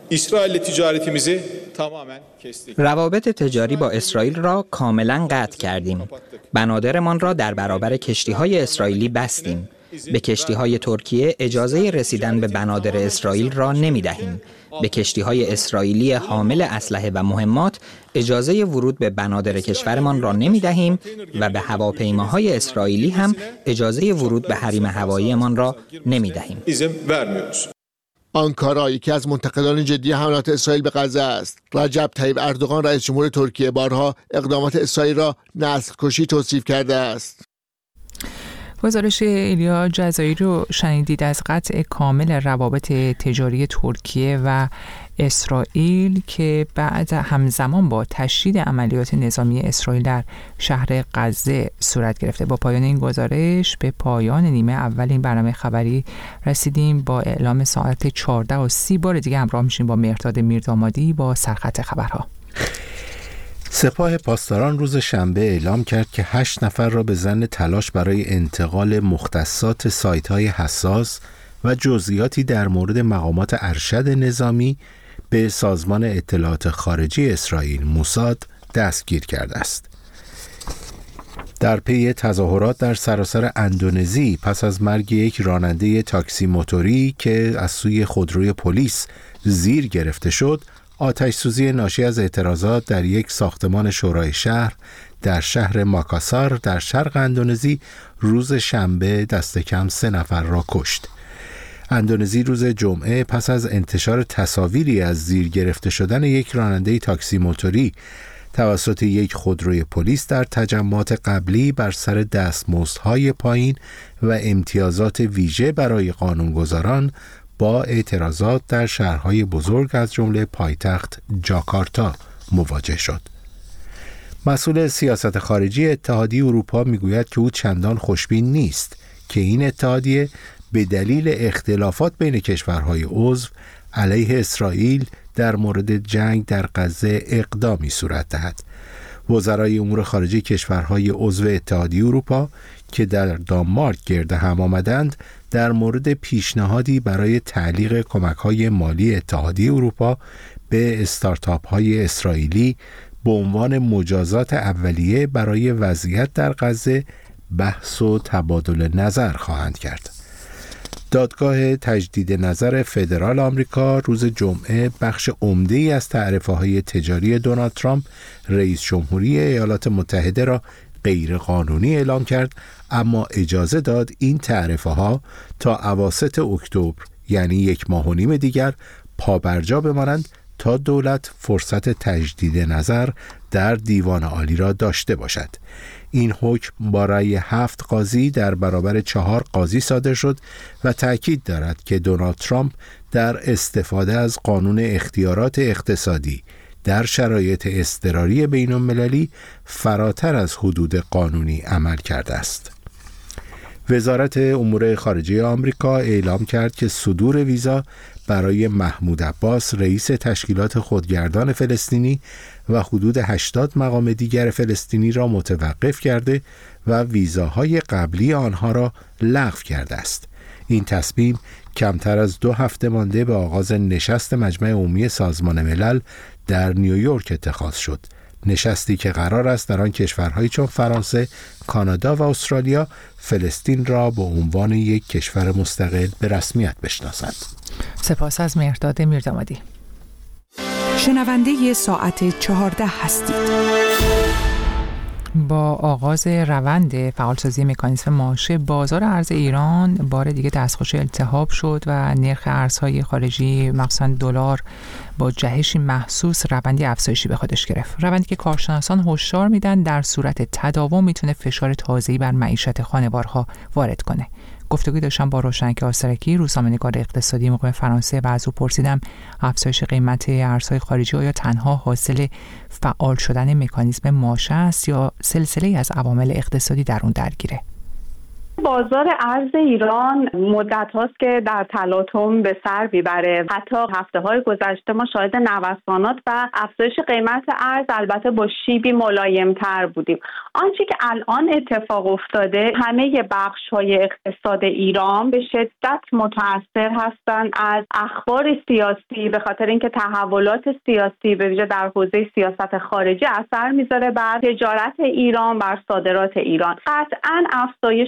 روابط تجاری با اسرائیل را کاملا قطع کردیم. بنادرمان را در برابر کشتی‌های اسرائیلی بستیم. به کشتی‌های ترکیه اجازه رسیدن به بنادر اسرائیل را نمی‌دهیم. به کشتی‌های اسرائیلی حامل اسلحه و مهمات اجازه ورود به بنادر کشورمان را نمی‌دهیم و به هواپیماهای اسرائیلی هم اجازه ورود به حریم هواییمان را نمی‌دهیم. آنکارا یکی از منتقدان جدی حملات اسرائیل به غزه است. رجب طیب اردوغان رئیس جمهور ترکیه بارها اقدامات اسرائیل را نسل‌کشی توصیف کرده است. گزارش ایلیا جزایی رو شنیدید از قطع کامل روابط تجاری ترکیه و اسرائیل که بعد همزمان با تشدید عملیات نظامی اسرائیل در شهر غزه صورت گرفته. با پایان این گزارش به پایان نیمه اول این برنامه خبری رسیدیم. با اعلام ساعت 14:30 بار دیگه همراه میشیم با مهرداد میردامادی با سرخط خبرها. سپاه پاسداران روز شنبه اعلام کرد که 8 نفر را به ظن تلاش برای انتقال مختصات سایت‌های حساس و جزئیاتی در مورد مقامات ارشد نظامی به سازمان اطلاعات خارجی اسرائیل موساد دستگیر کرده است. در پی تظاهرات در سراسر اندونزی پس از مرگ یک راننده تاکسی موتوری که از سوی خودروی پلیس زیر گرفته شد، آتش سوزی ناشی از اعتراضات در یک ساختمان شورای شهر در شهر ماکاسار در شرق اندونزی روز شنبه دست کم 3 نفر را کشت. اندونزی روز جمعه پس از انتشار تصاویری از زیر گرفته شدن یک راننده تاکسی موتوری توسط یک خودروی پلیس در تجمعات قبلی بر سر دستمزدهای پایین و امتیازات ویژه برای قانونگذاران با اعتراضات در شهرهای بزرگ از جمله پایتخت جاکارتا مواجه شد. مسئول سیاست خارجی اتحادیه اروپا میگوید که او چندان خوشبین نیست که این اتحادیه به دلیل اختلافات بین کشورهای عضو علیه اسرائیل در مورد جنگ در غزه اقدامی صورت دهد. وزرای امور خارجه کشورهای عضو اتحادیه اروپا که در دانمارک گرد هم آمدند در مورد پیشنهادی برای تعلیق کمک‌های مالی اتحادیه اروپا به استارتاپ‌های اسرائیلی به عنوان مجازات اولیه برای وضعیت در غزه بحث و تبادل نظر خواهند کرد. دادگاه تجدید نظر فدرال آمریکا روز جمعه بخش عمده‌ای از تعرفه‌های تجاری دونالد ترامپ رئیس جمهوری ایالات متحده را غیر قانونی اعلام کرد، اما اجازه داد این تعرفه‌ها تا اواسط اکتبر یعنی 1.5 ماه دیگر پابرجا بمانند تا دولت فرصت تجدید نظر در دیوان عالی را داشته باشد. این حکم با رأی 7 قاضی در برابر 4 قاضی صادر شد و تأکید دارد که دونالد ترامپ در استفاده از قانون اختیارات اقتصادی در شرایط اضطراری بین‌المللی فراتر از حدود قانونی عمل کرده است. وزارت امور خارجه آمریکا اعلام کرد که صدور ویزا برای محمود عباس رئیس تشکیلات خودگردان فلسطینی و حدود 80 مقام دیگر فلسطینی را متوقف کرده و ویزاهای قبلی آنها را لغو کرده است. این تصمیم کمتر از 2 هفته مانده به آغاز نشست مجمع عمومی سازمان ملل در نیویورک اتخاذ شد. نشستی که قرار است در آن کشورهایی چون فرانسه، کانادا و استرالیا فلسطین را به عنوان یک کشور مستقل به رسمیت بشناسند. سپاس از مهرداد میردامادی. شنونده ساعت 14 هستید. با آغاز روند فعالسازی مکانیزم ماشه، بازار ارز ایران بار دیگه دستخوش التهاب شد و نرخ ارزهای خارجی مخصوصاً دلار با جهشی محسوس روندی افزایشی به خودش گرفت. روندی که کارشناسان هشدار میدن در صورت تداوم میتونه فشار تازه‌ای بر معیشت خانوارها وارد کنه. گفتگوی داشتم با روشنک آسرکی، روزنامه‌نگار اقتصادی مقیم فرانسه، و از او پرسیدم افزایش قیمت ارزهای خارجی آیا تنها حاصل فعال شدن مکانیزم ماشه است یا سلسله‌ای از عوامل اقتصادی در اون درگیره؟ بازار ارز ایران مدت هاست که در تلاطم به سر میبره. حتی هفته‌های گذشته ما شاهد نوسانات و افزایش قیمت ارز البته با شیبی ملایم‌تر بودیم. آنچه که الان اتفاق افتاده، همه بخش‌های اقتصاد ایران به شدت متأثر هستند از اخبار سیاسی، به خاطر اینکه تحولات سیاسی به ویژه در حوزه سیاست خارجی اثر میذاره بر تجارت ایران، بر صادرات ایران. قطعاً افزایش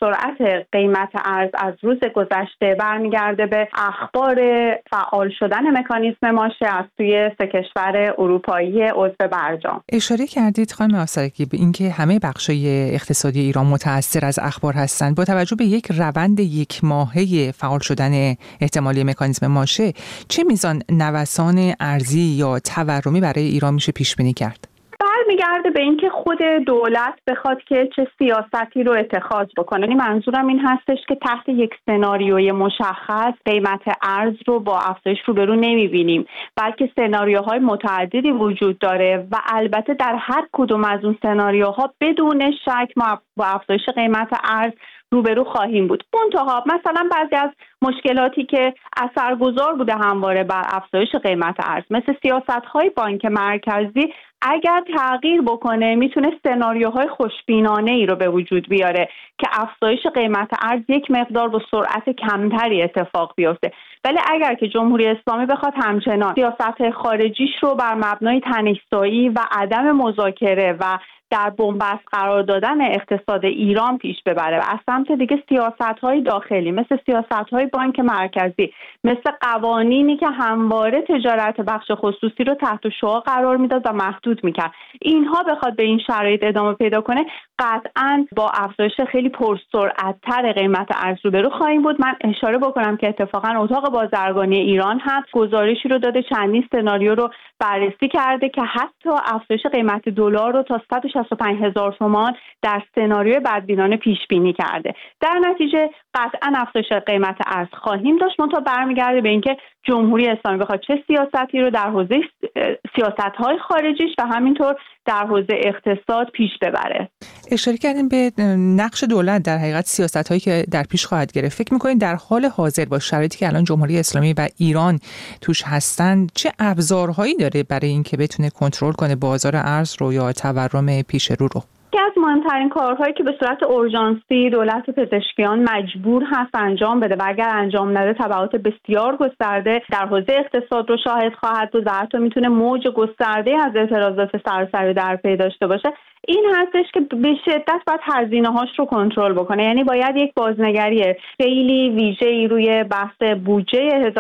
سرعت قیمت ارز از روز گذشته برمیگرده به اخبار فعال شدن مکانیزم ماشه از سوی سه کشور اروپایی عضو برجام. اشاره کردید خانم آسرکی به اینکه همه بخش‌های اقتصادی ایران متأثر از اخبار هستند. با توجه به یک روند یک ماهه فعال شدن احتمالی مکانیزم ماشه، چه میزان نوسان ارزی یا تورمی برای ایران میشه پیش بینی کرد؟ برمیگرده به اینکه خود دولت بخواد که چه سیاستی رو اتخاذ بکنه. یعنی منظورم این هستش که تحت یک سناریوی مشخص قیمت ارز رو با افزایش روبرو نمیبینیم، بلکه سناریوهای متعددی وجود داره و البته در هر کدوم از اون سناریوها بدون شک ما با افزایش قیمت ارز روبرو خواهیم بود. منتها مثلا بعضی از مشکلاتی که اثرگذار بوده همواره بر افزایش قیمت ارز، مثل سیاست‌های بانک مرکزی، اگر تغییر بکنه میتونه سناریوهای خوشبینانه‌ای رو به وجود بیاره که افزایش قیمت ارز یک مقدار با سرعت کمتری اتفاق بیفته. ولی اگر که جمهوری اسلامی بخواد همچنان سیاست خارجیش رو بر مبنای تنش‌زایی و عدم مذاکره و در بنبست قرار دادن اقتصاد ایران پیش ببره و از سمت دیگه سیاست‌های داخلی مثل سیاست‌های بانک مرکزی، مثل قوانینی که همواره تجارت بخش خصوصی رو تحت شعاع قرار میداد و محدود میکرد، اینها بخواد به این شرایط ادامه پیدا کنه، قطعاً با افزایش خیلی پرسرعت‌تر قیمت ارز روبرو خواهیم بود. من اشاره بکنم که اتفاقاً اتاق بازرگانی ایران هم گزارشی رو داده، چندین سناریو رو بررسی کرده که حتی افزایش قیمت دلار رو تا 165,000 تومان در سناریوی بدبینانه پیش بینی کرده. در نتیجه قطعاً افزایش قیمت ارز خواهیم داشت. منتها برمیگرده به اینکه جمهوری اسلامی بخواد چه سیاستی رو در حوزه سیاست‌های خارجیش و همینطور در حوزه اقتصاد پیش ببره. اشاره کردیم به نقش دولت در حقیقت سیاست‌هایی که در پیش خواهد گرفت. فکر می‌کنید در حال حاضر با شرایطی که الان جمهوری اسلامی و ایران توش هستن چه ابزارهایی داره برای اینکه بتونه کنترل کنه بازار ارز رو یا تورم پیش رو؟ یکی از مهمترین کارهایی که به صورت اورژانسی دولت پزشکیان مجبور هست انجام بده و اگر انجام نده تبعات بسیار گسترده در حوزه اقتصاد رو شاهد خواهد بود و حتی میتونه موج گسترده از اعتراضات سراسری در پی داشته باشه، این هستش که به شدت باید هزینه‌هاش رو کنترل بکنه. یعنی باید یک بازنگری خیلی ویژه‌ای روی بحث بودجه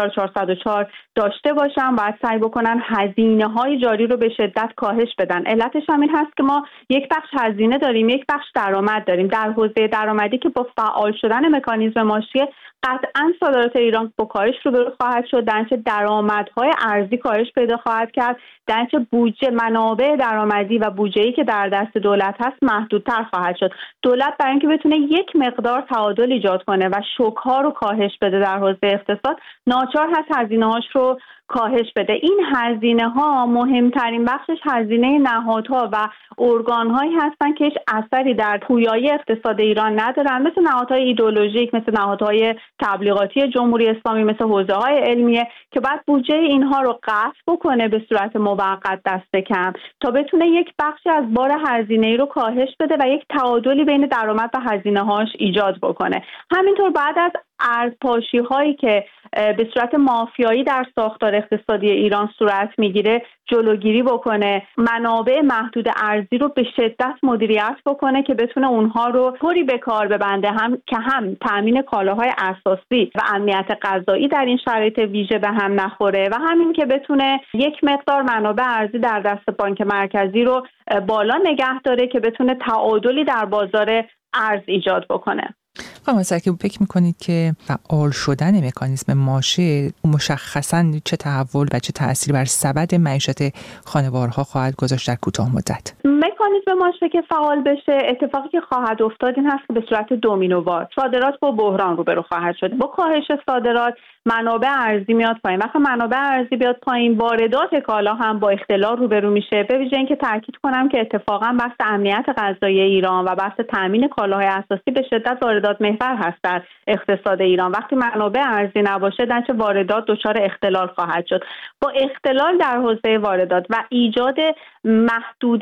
1404 داشته باشن، باید سعی بکنن هزینه‌های جاری رو به شدت کاهش بدن. علتش هم این هست که ما یک بخش هزینه داریم، یک بخش درآمد داریم. در حوزه درآمدی که با فعال شدن مکانیزم ماشه قطعاً صادرات ایران با کاهش روبرو خواهد شد، درنچه درآمدهای ارزی کاهش پیدا خواهد کرد، درنچه بودجه منابع درآمدی و بودجه‌ای که در دست دولت هست محدودتر خواهد شد. دولت برای اینکه بتونه یک مقدار تعادل ایجاد کنه و شوک‌ها رو کاهش بده در حوزه اقتصاد، ناچار هست هزینه‌هاش رو کاهش بده. این هزینه‌ها مهمترین بخشش هزینه نهادها و ارگان‌هایی هستن که هیچ اثری در پویایی اقتصاد ایران ندارن، مثل نهادهای ایدئولوژیک، مثل نهادهای تبلیغاتی جمهوری اسلامی، مثل حوزه‌های علمیه که بعد بودجه اینها رو قطع بکنه به صورت موقت دست کم تا بتونه یک بخشی از بار هزینه‌ای رو کاهش بده و یک تعادلی بین درآمد و هزینه‌هاش ایجاد بکنه. همینطور بعد از ارزپاشی‌هایی که به صورت مافیایی در ساختار اقتصادی ایران صورت میگیره جلوگیری بکنه، منابع محدود ارزی رو به شدت مدیریت بکنه که بتونه اونها رو طوری به کار ببنده هم تامین کالاهای اساسی و امنیت غذایی در این شرایط ویژه به هم نخوره و همین که بتونه یک مقدار منابع ارزی در دست بانک مرکزی رو بالا نگه داره که بتونه تعادلی در بازار ارز ایجاد بکنه. خانم آسرکی، فکر میکنید که فعال شدن مکانیزم ماشه مشخصاً چه تحول و چه تأثیری بر سبد معیشت خانوارها خواهد گذاشت در کوتاه مدت؟ مکانیزم ماشه که فعال بشه، اتفاقی که خواهد افتاد این هست که به صورت دومینووار صادرات با بحران روبرو خواهد شد. با کاهش صادرات منابع ارزی میاد پایین. وقتی منابع ارزی بیاد پایین، واردات کالا هم با اختلال روبرو میشه. به ویژه اینکه تاکید کنم که اتفاقا بحث امنیت غذایی ایران و بحث تامین کالاهای اساسی به شدت واردات محور هست در اقتصاد ایران. وقتی منابع ارزی نباشه، درنچه واردات دچار اختلال خواهد شد. با اختلال در حوزه واردات و ایجاد محدودیت‌های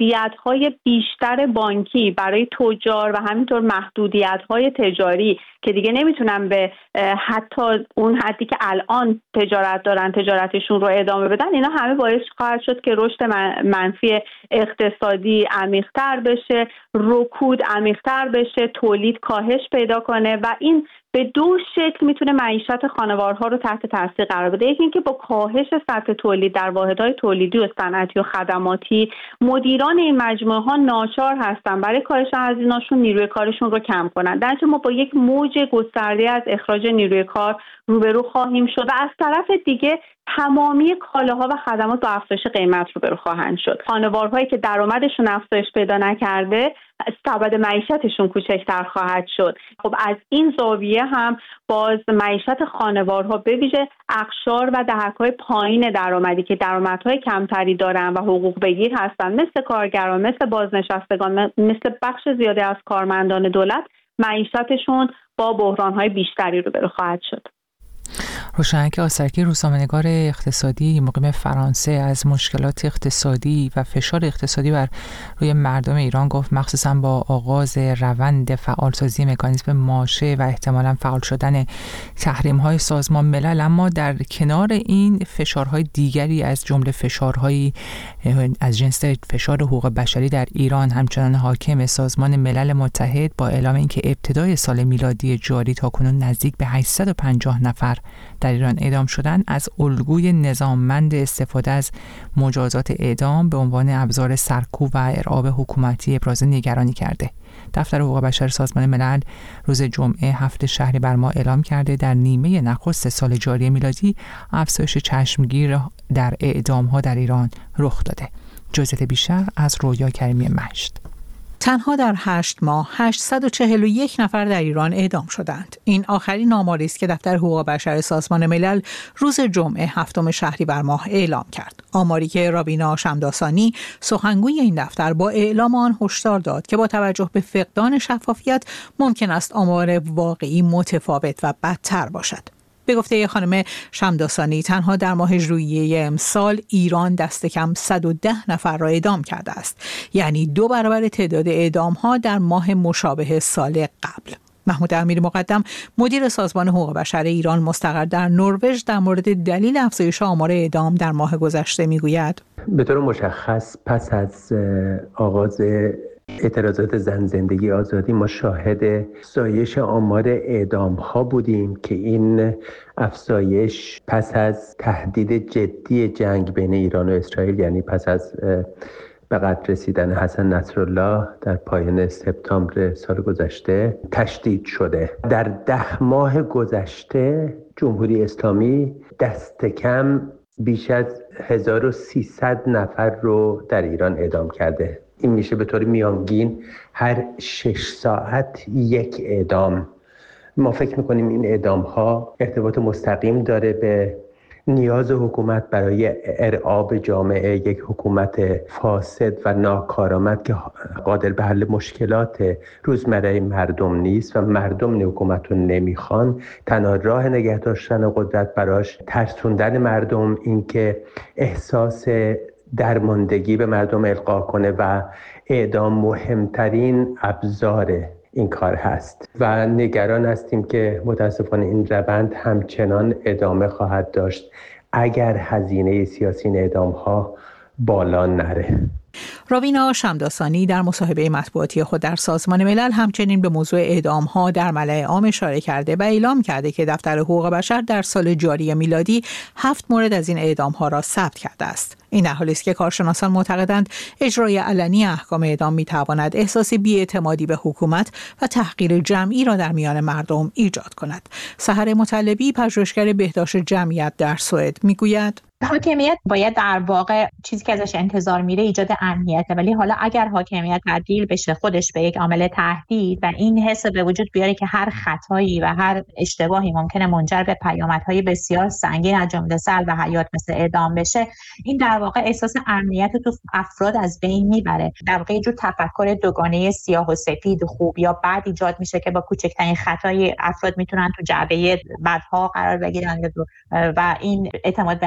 های بیشتر بانکی برای تجار و همینطور محدودیت‌های تجاری که دیگه نمیتونن به حتی اون حدی که الان تجارت دارن تجارتشون رو ادامه بدن، اینا همه باعث خواهد شد که رشد منفی اقتصادی عمیق‌تر بشه، رکود عمیق‌تر بشه، تولید کاهش پیدا کنه و این به دو شکل میتونه معیشت خانوارها رو تحت تاثیر قرار بده. یکی اینکه با کاهش سطح تولید در واحدهای تولیدی و صنعتی و خدماتی، مدیران این مجموعه ها ناچار هستن برای کاهش هزینه‌شون نیروی کارشون رو کم کنن. در نتیجه ما با یک موج گسترده از اخراج نیروی کار روبرو خواهیم شد و از طرف دیگه تمامی کالاها و خدمات با افزایش قیمت روبرو خواهند شد. خانوارهایی که درآمدشون افزایش پیدا نکرده، سبد معیشتشون کوچکتر خواهد شد. خب از این زاویه هم باز معیشت خانوارها به ویژه اقشار و دهک‌های پایین درآمدی که درآمدهای کمتری دارن و حقوق بگیر هستن، مثل کارگران، مثل بازنشستگان، مثل بخش زیادی از کارمندان دولت، معیشتشون با بحران‌های بیشتری روبرو خواهد شد. روشنک آسرکی، روزنامه‌نگار اقتصادی مقیم فرانسه، از مشکلات اقتصادی و فشار اقتصادی بر روی مردم ایران گفت، مخصوصا با آغاز روند فعالسازی مکانیزم ماشه و احتمالاً فعال شدن تحریم‌های سازمان ملل، اما در کنار این فشارهای دیگری از جمله فشارهای از جنس فشار حقوق بشری در ایران همچنان حاکم. سازمان ملل متحد با اعلام اینکه ابتدای سال میلادی جاری تاکنون نزدیک به 850 نفر در ایران اعدام شدن، از الگوی نظاممند استفاده از مجازات اعدام به عنوان ابزار سرکوب و ارعاب حکومتی ابراز نگرانی کرده. دفتر حقوق بشر سازمان ملل روز جمعه 7 شهریور ماه اعلام کرده در نیمه نخست سال جاری میلادی افزایش چشمگیر در اعدام‌ها در ایران رخ داده. جزئیات بیشتر از رویا کریمی مشت. تنها در 8 ماه 841 نفر در ایران اعدام شدند. این آخرین آماری است که دفتر حقوق بشر سازمان ملل روز جمعه 7 شهریور ماه اعلام کرد. آماری که رابینا شمداسانی سخنگوی این دفتر با اعلام آن هشدار داد که با توجه به فقدان شفافیت ممکن است آمار واقعی متفاوت و بدتر باشد. به گفته خانم شمداسانی، تنها در ماه ژوئیه امسال ایران دست کم 110 نفر را اعدام کرده است، یعنی 2 برابر تعداد اعدام‌ها در ماه مشابه سال قبل. محمود امیری مقدم، مدیر سازمان حقوق بشر ایران مستقر در نروژ، در مورد دلیل افزایش آمار اعدام در ماه گذشته میگوید: به طور مشخص پس از آغاز اعتراضات زن زندگی آزادی ما شاهد افزایش آمار اعدام ها بودیم که این افزایش پس از تهدید جدی جنگ بین ایران و اسرائیل، یعنی پس از به قتل رسیدن حسن نصرالله در پایان سپتامبر سال گذشته تشدید شده. در 10 ماه گذشته جمهوری اسلامی دست کم بیش از 1300 نفر رو در ایران اعدام کرده. این میشه به طور میانگین هر 6 ساعت یک اعدام. ما فکر میکنیم این اعدام ها ارتباط مستقیم داره به نیاز حکومت برای ارعاب جامعه، یک حکومت فاسد و ناکارآمد که قادر به حل مشکلات روزمره مردم نیست و مردم حکومت رو نمیخوان. تنها راه نگه داشتن قدرت براش ترسوندن مردم، اینکه احساس درماندگی به مردم القا کنه و اعدام مهمترین ابزار این کار هست و نگران هستیم که متاسفانه این روند همچنان ادامه خواهد داشت اگر هزینه سیاسی این اعدام ها بالا نره. رابینا شمداسانی در مصاحبه مطبوعاتی خود در سازمان ملل همچنین به موضوع اعدام‌ها در ملأ عام اشاره کرده و اعلام کرده که دفتر حقوق بشر در سال جاری میلادی 7 مورد از این اعدام‌ها را ثبت کرده است. این در حالی است که کارشناسان معتقدند اجرای علنی احکام اعدام می‌تواند احساس بی‌اعتمادی به حکومت و تحقیر جمعی را در میان مردم ایجاد کند. سحر مطلبی، پژوهشگر بهداشت جمعیت در سوئد، می‌گوید حاکمیت باید در واقع چیزی که ازش انتظار میره ایجاد امنیته، ولی حالا اگر حاکمیت تبدیل بشه خودش به یک عامل تهدید و این حس به وجود بیاره که هر خطایی و هر اشتباهی ممکنه منجر به پیامدهای بسیار سنگین از جمله سلب حیات مثل اعدام بشه، این در واقع احساس امنیت تو افراد از بین میبره. در واقع یه جور تفکر دوگانه سیاه و سفید، خوب یا بد ایجاد میشه که با کوچکترین خطایی افراد میتونن تو جعبه بدها قرار بگیرن و این اعتماد به نفس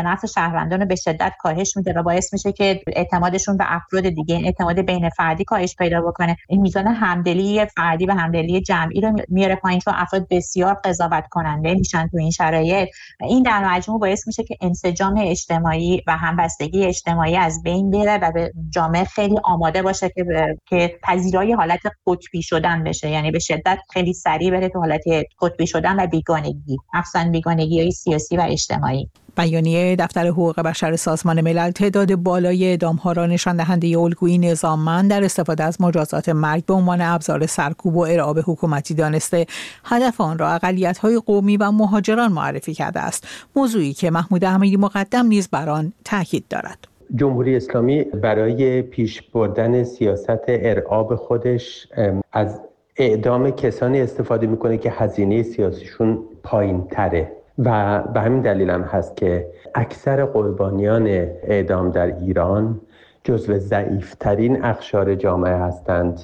شهروندان رو به شدت کاهش میده و باعث میشه که اعتمادشون به افراد دیگه، این اعتماد بین فردی کاهش پیدا بکنه. این میزان همدلی فردی و همدلی جمعی رو میاره پایین، چون افراد بسیار قضاوت کننده میشن تو این شرایط. این در مجموع باعث میشه که انسجام اجتماعی و همبستگی اجتماعی از بین بره و به جامعه خیلی آماده باشه که پذیرای حالت قطبی شدن بشه، یعنی به شدت خیلی سریع بره تو حالت قطبی شدن و بیگانگی، افزایش بیگانگی‌های سیاسی و اجتماعی. بیانیه دفتر حقوق بشر سازمان ملل تعداد بالای اعدام‌ها را نشان دهنده الگویی نظاممند در استفاده از مجازات مرگ به عنوان ابزار سرکوب و ارعاب حکومتی دانسته، هدف آن را اقلیت‌های قومی و مهاجران معرفی کرده است، موضوعی که محمود احمدی مقدم نیز بر آن تاکید دارد. جمهوری اسلامی برای پیش بردن سیاست ارعاب خودش از اعدام کسانی استفاده میکنه که هزینه سیاسیشون پایین تره و به همین دلیل هم هست که اکثر قربانیان اعدام در ایران جزو ضعیفترین اقشار جامعه هستند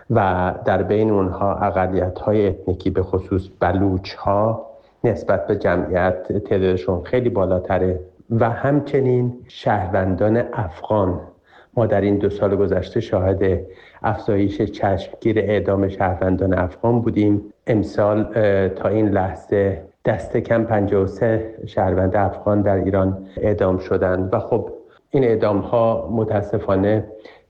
و در بین اونها اقلیت‌های اتنیکی به خصوص بلوچ‌ها نسبت به جمعیت تعدادشون خیلی بالاتره و همچنین شهروندان افغان. ما در این 2 سال گذشته شاهد افزایش چشمگیر اعدام شهروندان افغان بودیم. امسال تا این لحظه دست کم 53 شهروند افغان در ایران اعدام شدند و خب این اعدام ها متاسفانه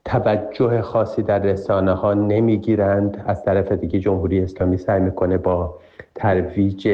توجه خاصی در رسانه ها نمیگیرند. از طرف دیگه جمهوری اسلامی سعی میکنه با ترویج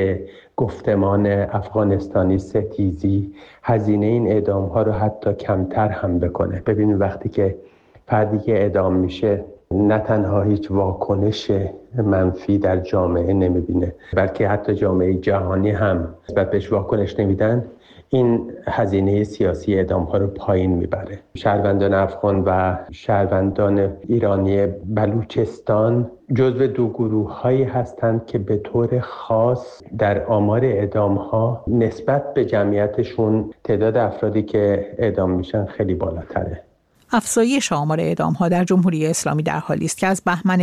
گفتمان افغانستانی ستیزی هزینه این اعدام ها رو حتی کمتر هم بکنه. ببینید وقتی که فردی که اعدام میشه نه تنها هیچ واکنش منفی در جامعه نمیبینه، بلکه حتی جامعه جهانی هم نسبت بهش واکنش نمیدن، این هزینه سیاسی اعدام ها رو پایین میبره. شهروندان افغان و شهروندان ایرانی بلوچستان جزو 2 گروه هایی هستند که به طور خاص در آمار اعدام ها نسبت به جمعیتشون تعداد افرادی که اعدام میشن خیلی بالاتره. افزایش آمار اعدام‌ها در جمهوری اسلامی در حالی است که از بهمن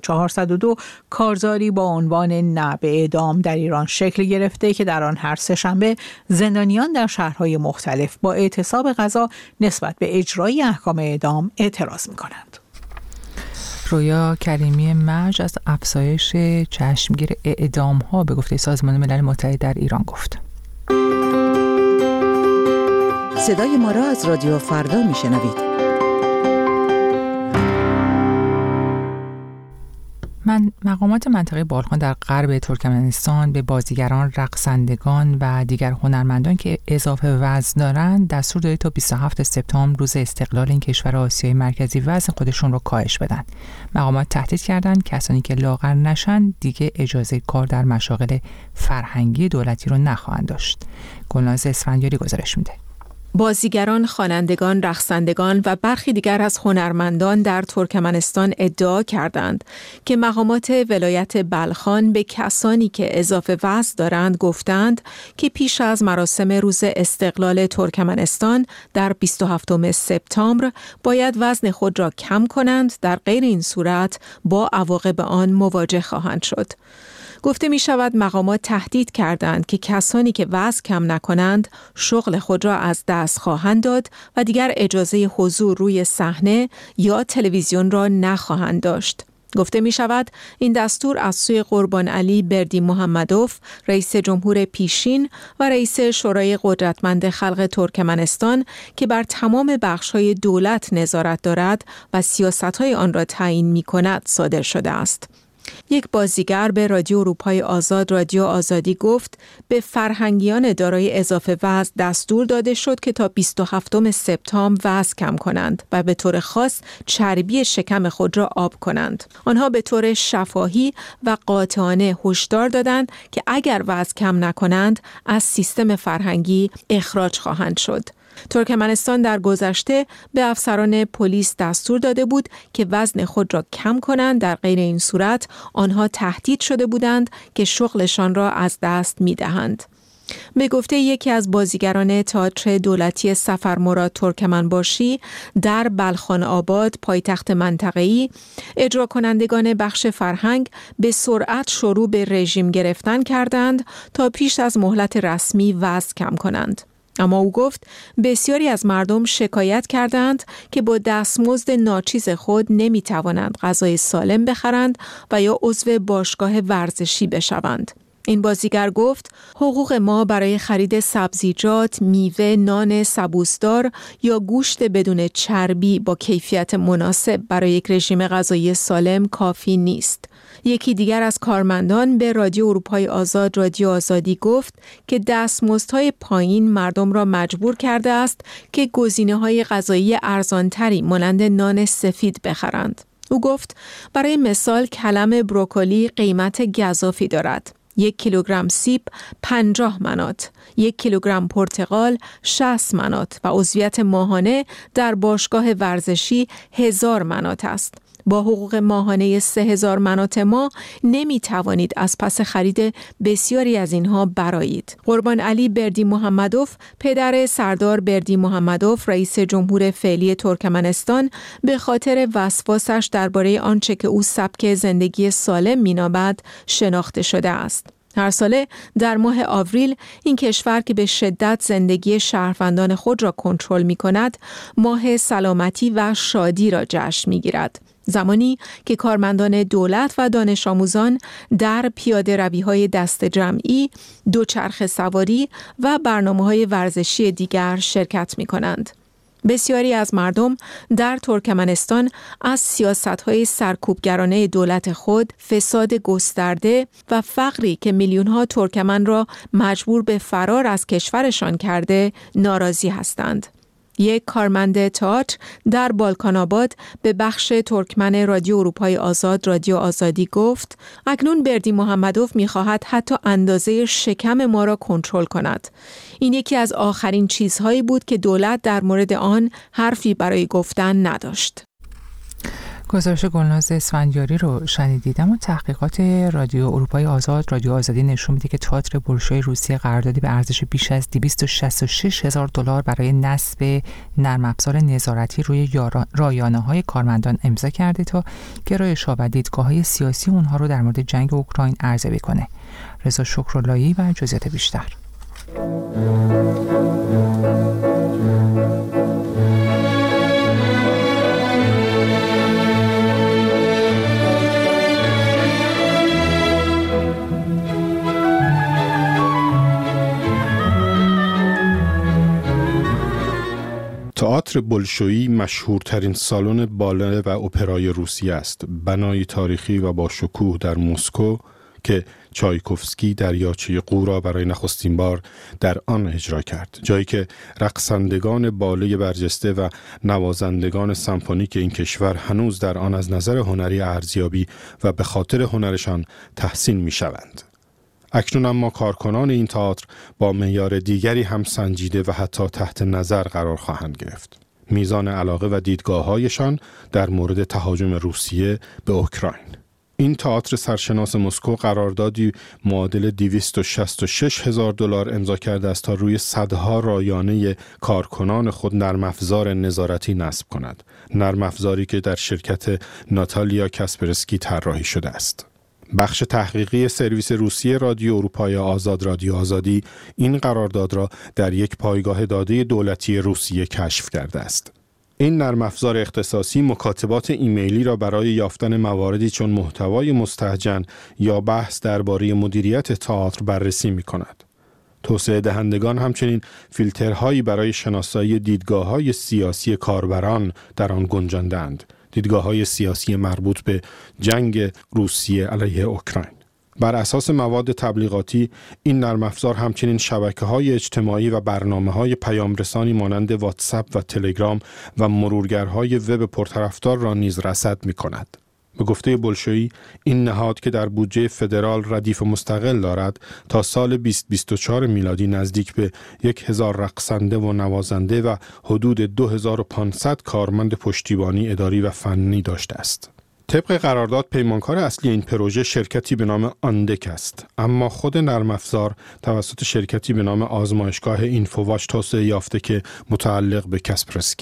1402 کارزاری با عنوان نه به اعدام در ایران شکل گرفته که در آن هر سه‌شنبه زندانیان در شهرهای مختلف با اعتصاب قضا نسبت به اجرای احکام اعدام اعتراض می‌کنند. رویا کریمی مج از افزایش چشمگیر اعدام‌ها به گفته سازمان ملل متحد در ایران گفت. صدای ما را از رادیو فردا میشنوید. مقامات منطقه بالخان در غرب ترکمنستان به بازیگران، رقصندگان و دیگر هنرمندان که اضافه وزن دارند دستور داده تا 27 سپتامبر روز استقلال این کشور آسیای مرکزی وزن خودشون رو کاهش بدن. مقامات تهدید کردند کسانی که لاغر نشن دیگه اجازه کار در مشاغل فرهنگی دولتی رو نخواهند داشت. گلناز اسفندیاری گزارش میده. بازیگران، خوانندگان، رقصندگان و برخی دیگر از هنرمندان در ترکمنستان ادعا کردند که مقامات ولایت بلخان به کسانی که اضافه وزن دارند گفتند که پیش از مراسم روز استقلال ترکمنستان در 27 سپتامبر باید وزن خود را کم کنند، در غیر این صورت با عواقب آن مواجه خواهند شد. گفته می شود مقامات تهدید کردند که کسانی که وزن کم نکنند شغل خود را از دست خواهند داد و دیگر اجازه حضور روی صحنه یا تلویزیون را نخواهند داشت. گفته می شود این دستور از سوی قربان علی بردی محمدوف، رئیس جمهور پیشین و رئیس شورای قدرتمند خلق ترکمنستان که بر تمام بخش‌های دولت نظارت دارد و سیاست‌های آن را تعیین می‌کند صادر شده است. یک بازیگر به رادیو اروپای آزاد رادیو آزادی گفت به فرهنگیان دارای اضافه وزن دستور داده شد که تا 27 سپتامبر وزن کم کنند و به طور خاص چربی شکم خود را آب کنند. آنها به طور شفاهی و قاطعانه هشدار دادند که اگر وزن کم نکنند از سیستم فرهنگی اخراج خواهند شد. ترکمنستان در گذشته به افسران پلیس دستور داده بود که وزن خود را کم کنند، در غیر این صورت آنها تهدید شده بودند که شغلشان را از دست می‌دهند. به گفته یکی از بازیگران تئاتر دولتی سفرمراد ترکمنباشی در بلخان آباد پایتخت منطقه‌ای، اجرا کنندگان بخش فرهنگ به سرعت شروع به رژیم گرفتن کردند تا پیش از مهلت رسمی وزن کم کنند. اما او گفت بسیاری از مردم شکایت کردند که با دستمزد ناچیز خود نمی‌توانند غذای سالم بخرند و یا عضو باشگاه ورزشی بشوند. این بازیگر گفت حقوق ما برای خرید سبزیجات، میوه، نان سبوسدار یا گوشت بدون چربی با کیفیت مناسب برای یک رژیم غذایی سالم کافی نیست. یکی دیگر از کارمندان به رادیو اروپای آزاد رادیو آزادی گفت که دستمزدهای پایین مردم را مجبور کرده است که گزینه‌های غذایی ارزانتری مانند نان سفید بخرند. او گفت برای مثال کلم بروکلی قیمت گزافی دارد. 1 کیلوگرم سیب 50 منات، 1 کیلوگرم پرتقال 60 منات و عضویت ماهانه در باشگاه ورزشی 1000 منات است. با حقوق ماهانه 3000 منات ما نمی توانید از پس خرید بسیاری از اینها برآیید. قربان علی بردی محمدوف، پدر سردار بردی محمدوف، رئیس جمهور فعلی ترکمنستان، به خاطر وسواسش درباره آنچه که او سبک زندگی سالم مینامد شناخته شده است. هر ساله در ماه آوریل این کشور که به شدت زندگی شهروندان خود را کنترل می کند، ماه سلامتی و شادی را جشن می گیرد. زمانی که کارمندان دولت و دانش آموزان در پیاده روی‌های دست جمعی، دوچرخه سواری و برنامه‌های ورزشی دیگر شرکت می‌کنند. بسیاری از مردم در ترکمنستان از سیاست‌های سرکوبگرانه دولت خود، فساد گسترده و فقری که میلیون‌ها ترکمن را مجبور به فرار از کشورشان کرده ناراضی هستند. یک کارمند تئاتر در بالکان آباد به بخش ترکمن رادیو اروپای آزاد رادیو آزادی گفت اکنون بردی محمدوف می‌خواهد حتی اندازه شکم ما را کنترل کند. این یکی از آخرین چیزهایی بود که دولت در مورد آن حرفی برای گفتن نداشت. گزارش گلناز اسفندیاری رو شنیدید. اما تحقیقات رادیو اروپای آزاد رادیو آزادی نشون میده که تئاتر بولشوی روسیه قراردادی به ارزش بیش از $266,000 برای نصب نرم افزار نظارتی روی رایانه‌های کارمندان امضا کرده تا گرایش‌ها و دیدگاه‌های سیاسی اونها رو در مورد جنگ اوکراین ارزیابی کنه. رضا شکراللهی و جزئیات بیشتر. تئاتر بولشویی مشهورترین سالن باله و اپرای روسیه است. بنایی تاریخی و با شکوه در مسکو که چایکوفسکی دریاچه قو را برای نخستین بار در آن اجرا کرد. جایی که رقصندگان باله برجسته و نوازندگان سمفونیک این کشور هنوز در آن از نظر هنری ارزیابی و به خاطر هنرشان تحسین می شوند. اکنون اما کارکنان این تئاتر با معیار دیگری هم سنجیده و حتی تحت نظر قرار خواهند گرفت. میزان علاقه و دیدگاه‌هایشان در مورد تهاجم روسیه به اوکراین. این تئاتر سرشناس مسکو قراردادی معادل $266,000 امضا کرده است تا روی صدها رایانه کارکنان خود نرم افزار نظارتی نصب کند. نرم افزاری که در شرکت ناتالیا کاسپرسکی طراحی شده است. بخش تحقیقی سرویس روسیه رادیو اروپای آزاد رادیو آزادی این قرارداد را در یک پایگاه داده دولتی روسیه کشف کرده است. این نرم افزار اختصاصی مکاتبات ایمیلی را برای یافتن مواردی چون محتوای مستهجن یا بحث درباره مدیریت تئاتر بررسی می‌کند. توسعه دهندگان همچنین فیلترهایی برای شناسایی دیدگاه‌های سیاسی کاربران در آن گنجانده‌اند. دیدگاه‌های سیاسی مربوط به جنگ روسیه علیه اوکراین. بر اساس مواد تبلیغاتی این نرم افزار همچنین شبکه‌های اجتماعی و برنامه‌های پیامرسانی مانند واتساپ و تلگرام و مرورگرهای وب پرطرفدار را نیز رصد می‌کند. به گفته بولشویی این نهاد که در بودجه فدرال ردیف مستقل دارد تا سال 2024 میلادی نزدیک به 1000 رقصنده و نوازنده و حدود 2500 کارمند پشتیبانی اداری و فنی داشته است. طبق قرارداد پیمانکار اصلی این پروژه شرکتی به نام آندک است، اما خود نرم افزار توسط شرکتی به نام آزمایشگاه اینفوواچ توسعه یافته که متعلق به کاسپرسکی است.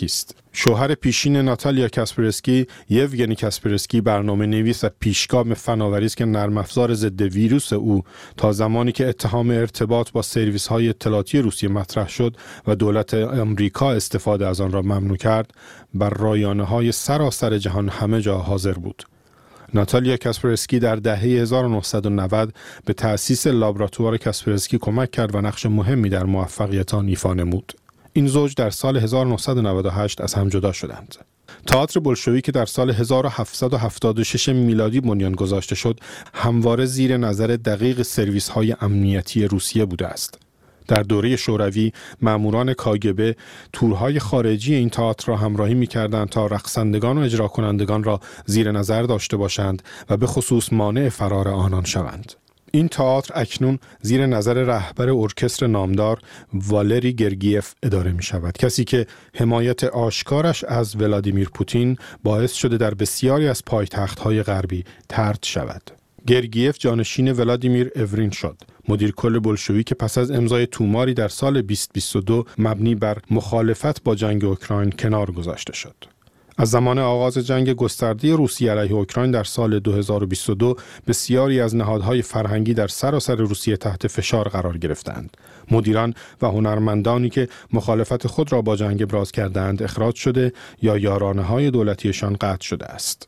شوهر پیشین ناتالیا کاسپرسکی، یوگنی کاسپرسکی، برنامه نویس و پیشگام فناوری است که نرم افزار ضد ویروس او تا زمانی که اتهام ارتباط با سرویس‌های اطلاعاتی روسیه مطرح شد و دولت آمریکا استفاده از آن را ممنوع کرد، بر رایانه‌های سراسر جهان همه جا حاضر بود. ناتالیا کاسپرسکی در دهه 1990 به تأسیس لابراتوار کاسپرسکی کمک کرد و نقش مهمی در موفقیت آن ایفا نمود. این زوج در سال 1998 از هم جدا شدند. تئاتر بولشویی که در سال 1776 میلادی بنیان گذاشته شد، همواره زیر نظر دقیق سرویس‌های امنیتی روسیه بوده است. در دوره شوروی ماموران کاگبه تورهای خارجی این تئاتر را همراهی می‌کردند تا رقصندگان و اجرا کنندگان را زیر نظر داشته باشند و به خصوص مانع فرار آنان شوند. این تئاتر اکنون زیر نظر رهبر ارکستر نامدار والری گرگیف اداره می شود، کسی که حمایت آشکارش از ولادیمیر پوتین باعث شده در بسیاری از پایتخت‌های غربی طرد شود. گرگیف جانشین ولادیمیر اورین شد، مدیر کل بولشویی که پس از امضای توماری در سال 2022 مبنی بر مخالفت با جنگ اوکراین کنار گذاشته شد. از زمان آغاز جنگ گسترده روسیه علیه اوکراین در سال 2022 بسیاری از نهادهای فرهنگی در سراسر روسیه تحت فشار قرار گرفتند. مدیران و هنرمندانی که مخالفت خود را با جنگ ابراز کردند اخراج شده یا یارانه‌های دولتیشان قطع شده است.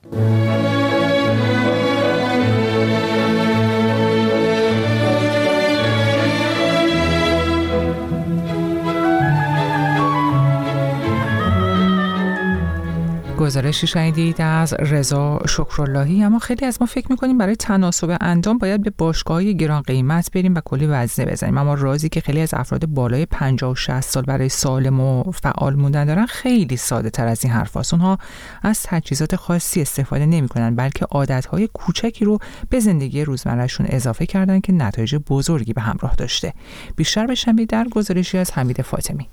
گزارشی شنیدید از رضا شکراللهی. اما خیلی از ما فکر میکنیم برای تناسب اندام باید به باشگاه‌های گران قیمت بریم و کلی وزنه بزنیم، اما رازی که خیلی از افراد بالای 50 و 60 سال برای سالم و فعال موندن دارن خیلی ساده تر از این حرفاست. اونها از تجهیزات خاصی استفاده نمیکنن، بلکه عادتهای کوچکی رو به زندگی روزمرهشون اضافه کردن که نتایج بزرگی به همراه داشته. بیشتر بشنوید در گزارشی از حمید فاطمی.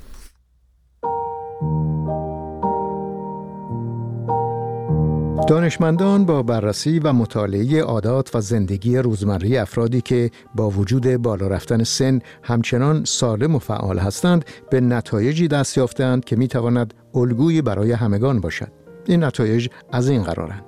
دانشمندان با بررسی و مطالعه عادات و زندگی روزمره افرادی که با وجود بالا رفتن سن همچنان سالم و فعال هستند به نتایجی دست یافتند که میتواند الگویی برای همگان باشد. این نتایج از این قرارند: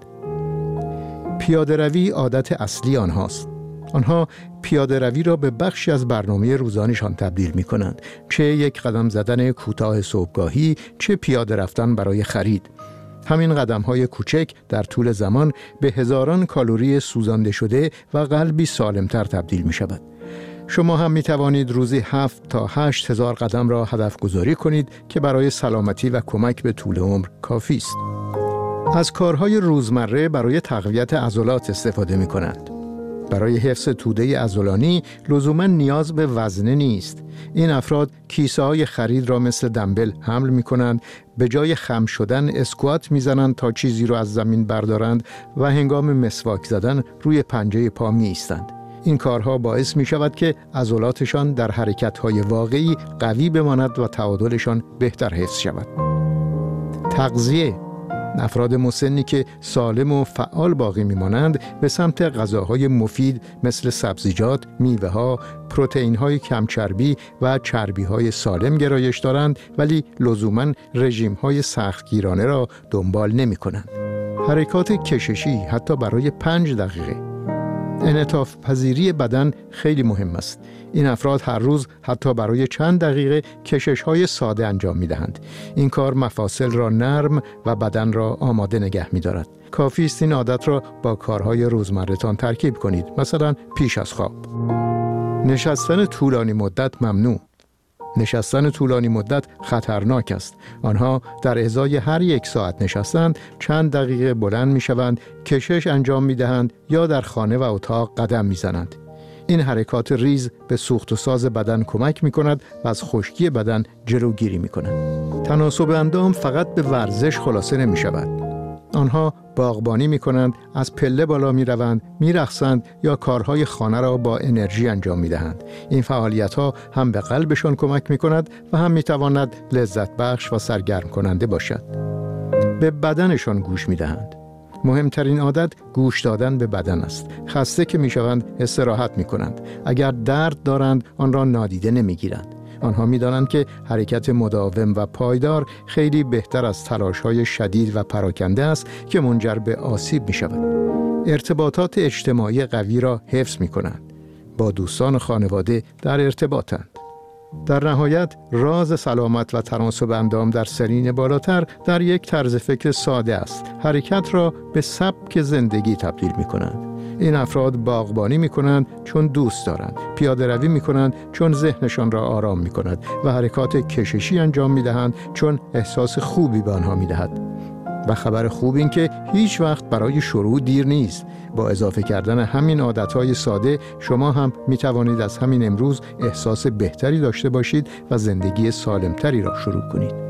پیاده روی عادت اصلی آنهاست. آنها پیاده روی را به بخشی از برنامه روزانشان تبدیل می کنند، چه یک قدم زدن کوتاه صبحگاهی، چه پیاده رفتن برای خرید. همین قدم‌های کوچک در طول زمان به هزاران کالری سوزانده شده و قلبی سالمتر تبدیل می شود. شما هم می توانید روزی 7 تا 8 هزار قدم را هدف گذاری کنید که برای سلامتی و کمک به طول عمر کافی است. از کارهای روزمره برای تقویت عضلات استفاده می کنند. برای حفظ توده عضلانی لزوما نیاز به وزنه نیست. این افراد کیسه‌های خرید را مثل دمبل حمل می‌کنند، به جای خم شدن اسکوات می‌زنند تا چیزی را از زمین بردارند و هنگام مسواک زدن روی پنجه پا می‌ایستند. این کارها باعث می‌شود که عضلاتشان در حرکت‌های واقعی قوی بماند و تعادلشان بهتر حفظ شود. تغذیه: افراد مسنی که سالم و فعال باقی میمانند به سمت غذاهای مفید مثل سبزیجات، میوه‌ها، پروتئین‌های کم چربی و چربی‌های سالم گرایش دارند، ولی لزوماً رژیم‌های سختگیرانه را دنبال نمی‌کنند. حرکات کششی حتی برای 5 دقیقه. انعطاف پذیری بدن خیلی مهم است. این افراد هر روز حتی برای چند دقیقه کشش‌های ساده انجام می‌دهند. این کار مفاصل را نرم و بدن را آماده نگه می‌دارد. کافی است این عادت را با کارهای روزمره‌تان ترکیب کنید، مثلا پیش از خواب. نشستن طولانی مدت ممنوع. نشستن طولانی مدت خطرناک است. آنها در ازای هر 1 ساعت نشستن چند دقیقه بلند می‌شوند، کشش انجام می‌دهند یا در خانه و اتاق قدم می‌زنند. این حرکات ریز به سوخت و ساز بدن کمک می‌کند و از خشکی بدن جلوگیری می‌کند. تناسب اندام فقط به ورزش خلاصه نمی‌شود. آنها باغبانی می‌کنند، از پله بالا می‌روند، می‌رقصند یا کارهای خانه را با انرژی انجام می‌دهند. این فعالیت‌ها هم به قلبشان کمک می‌کند و هم می‌تواند لذت بخش و سرگرم کننده باشد. به بدنشان گوش می‌دهند. مهمترین عادت گوش دادن به بدن است. خسته که می‌شوند استراحت می‌کنند. اگر درد دارند آن را نادیده نمی‌گیرند. آنها می‌دانند که حرکت مداوم و پایدار خیلی بهتر از تلاش‌های شدید و پراکنده است که منجر به آسیب می‌شود. ارتباطات اجتماعی قوی را حفظ می‌کنند. با دوستان و خانواده در ارتباطند. در نهایت راز سلامت و تناسب اندام در سنین بالاتر در یک طرز فکر ساده است. حرکت را به سبک زندگی تبدیل می‌کنند. این افراد باغبانی می‌کنند چون دوست دارند، پیاده روی می‌کنند چون ذهنشان را آرام می‌کند و حرکات کششی انجام می‌دهند چون احساس خوبی به آنها می‌دهد. و خبر خوب این که هیچ وقت برای شروع دیر نیست. با اضافه کردن همین عادتهای ساده شما هم می توانید از همین امروز احساس بهتری داشته باشید و زندگی سالمتری را شروع کنید.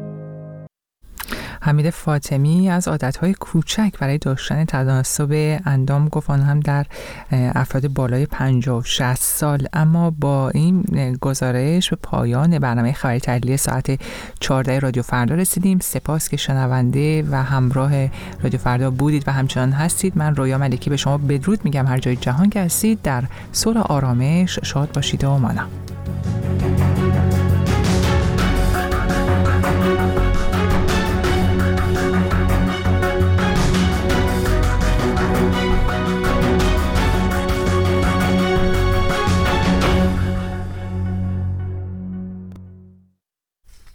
حمید فاطمی از عادتهای کوچک برای داشتن تناسب اندام گفت، آن هم در افراد بالای 50 و 60 سال. اما با این گزارش به پایان برنامه خبری تحلیلی ساعت 14 رادیو فردا رسیدیم. سپاس که شنونده و همراه رادیو فردا بودید و همچنان هستید. من رویا ملکی به شما بدرود میگم هر جای جهان که هستید. در صلح و آرامش شاد باشید و مانا.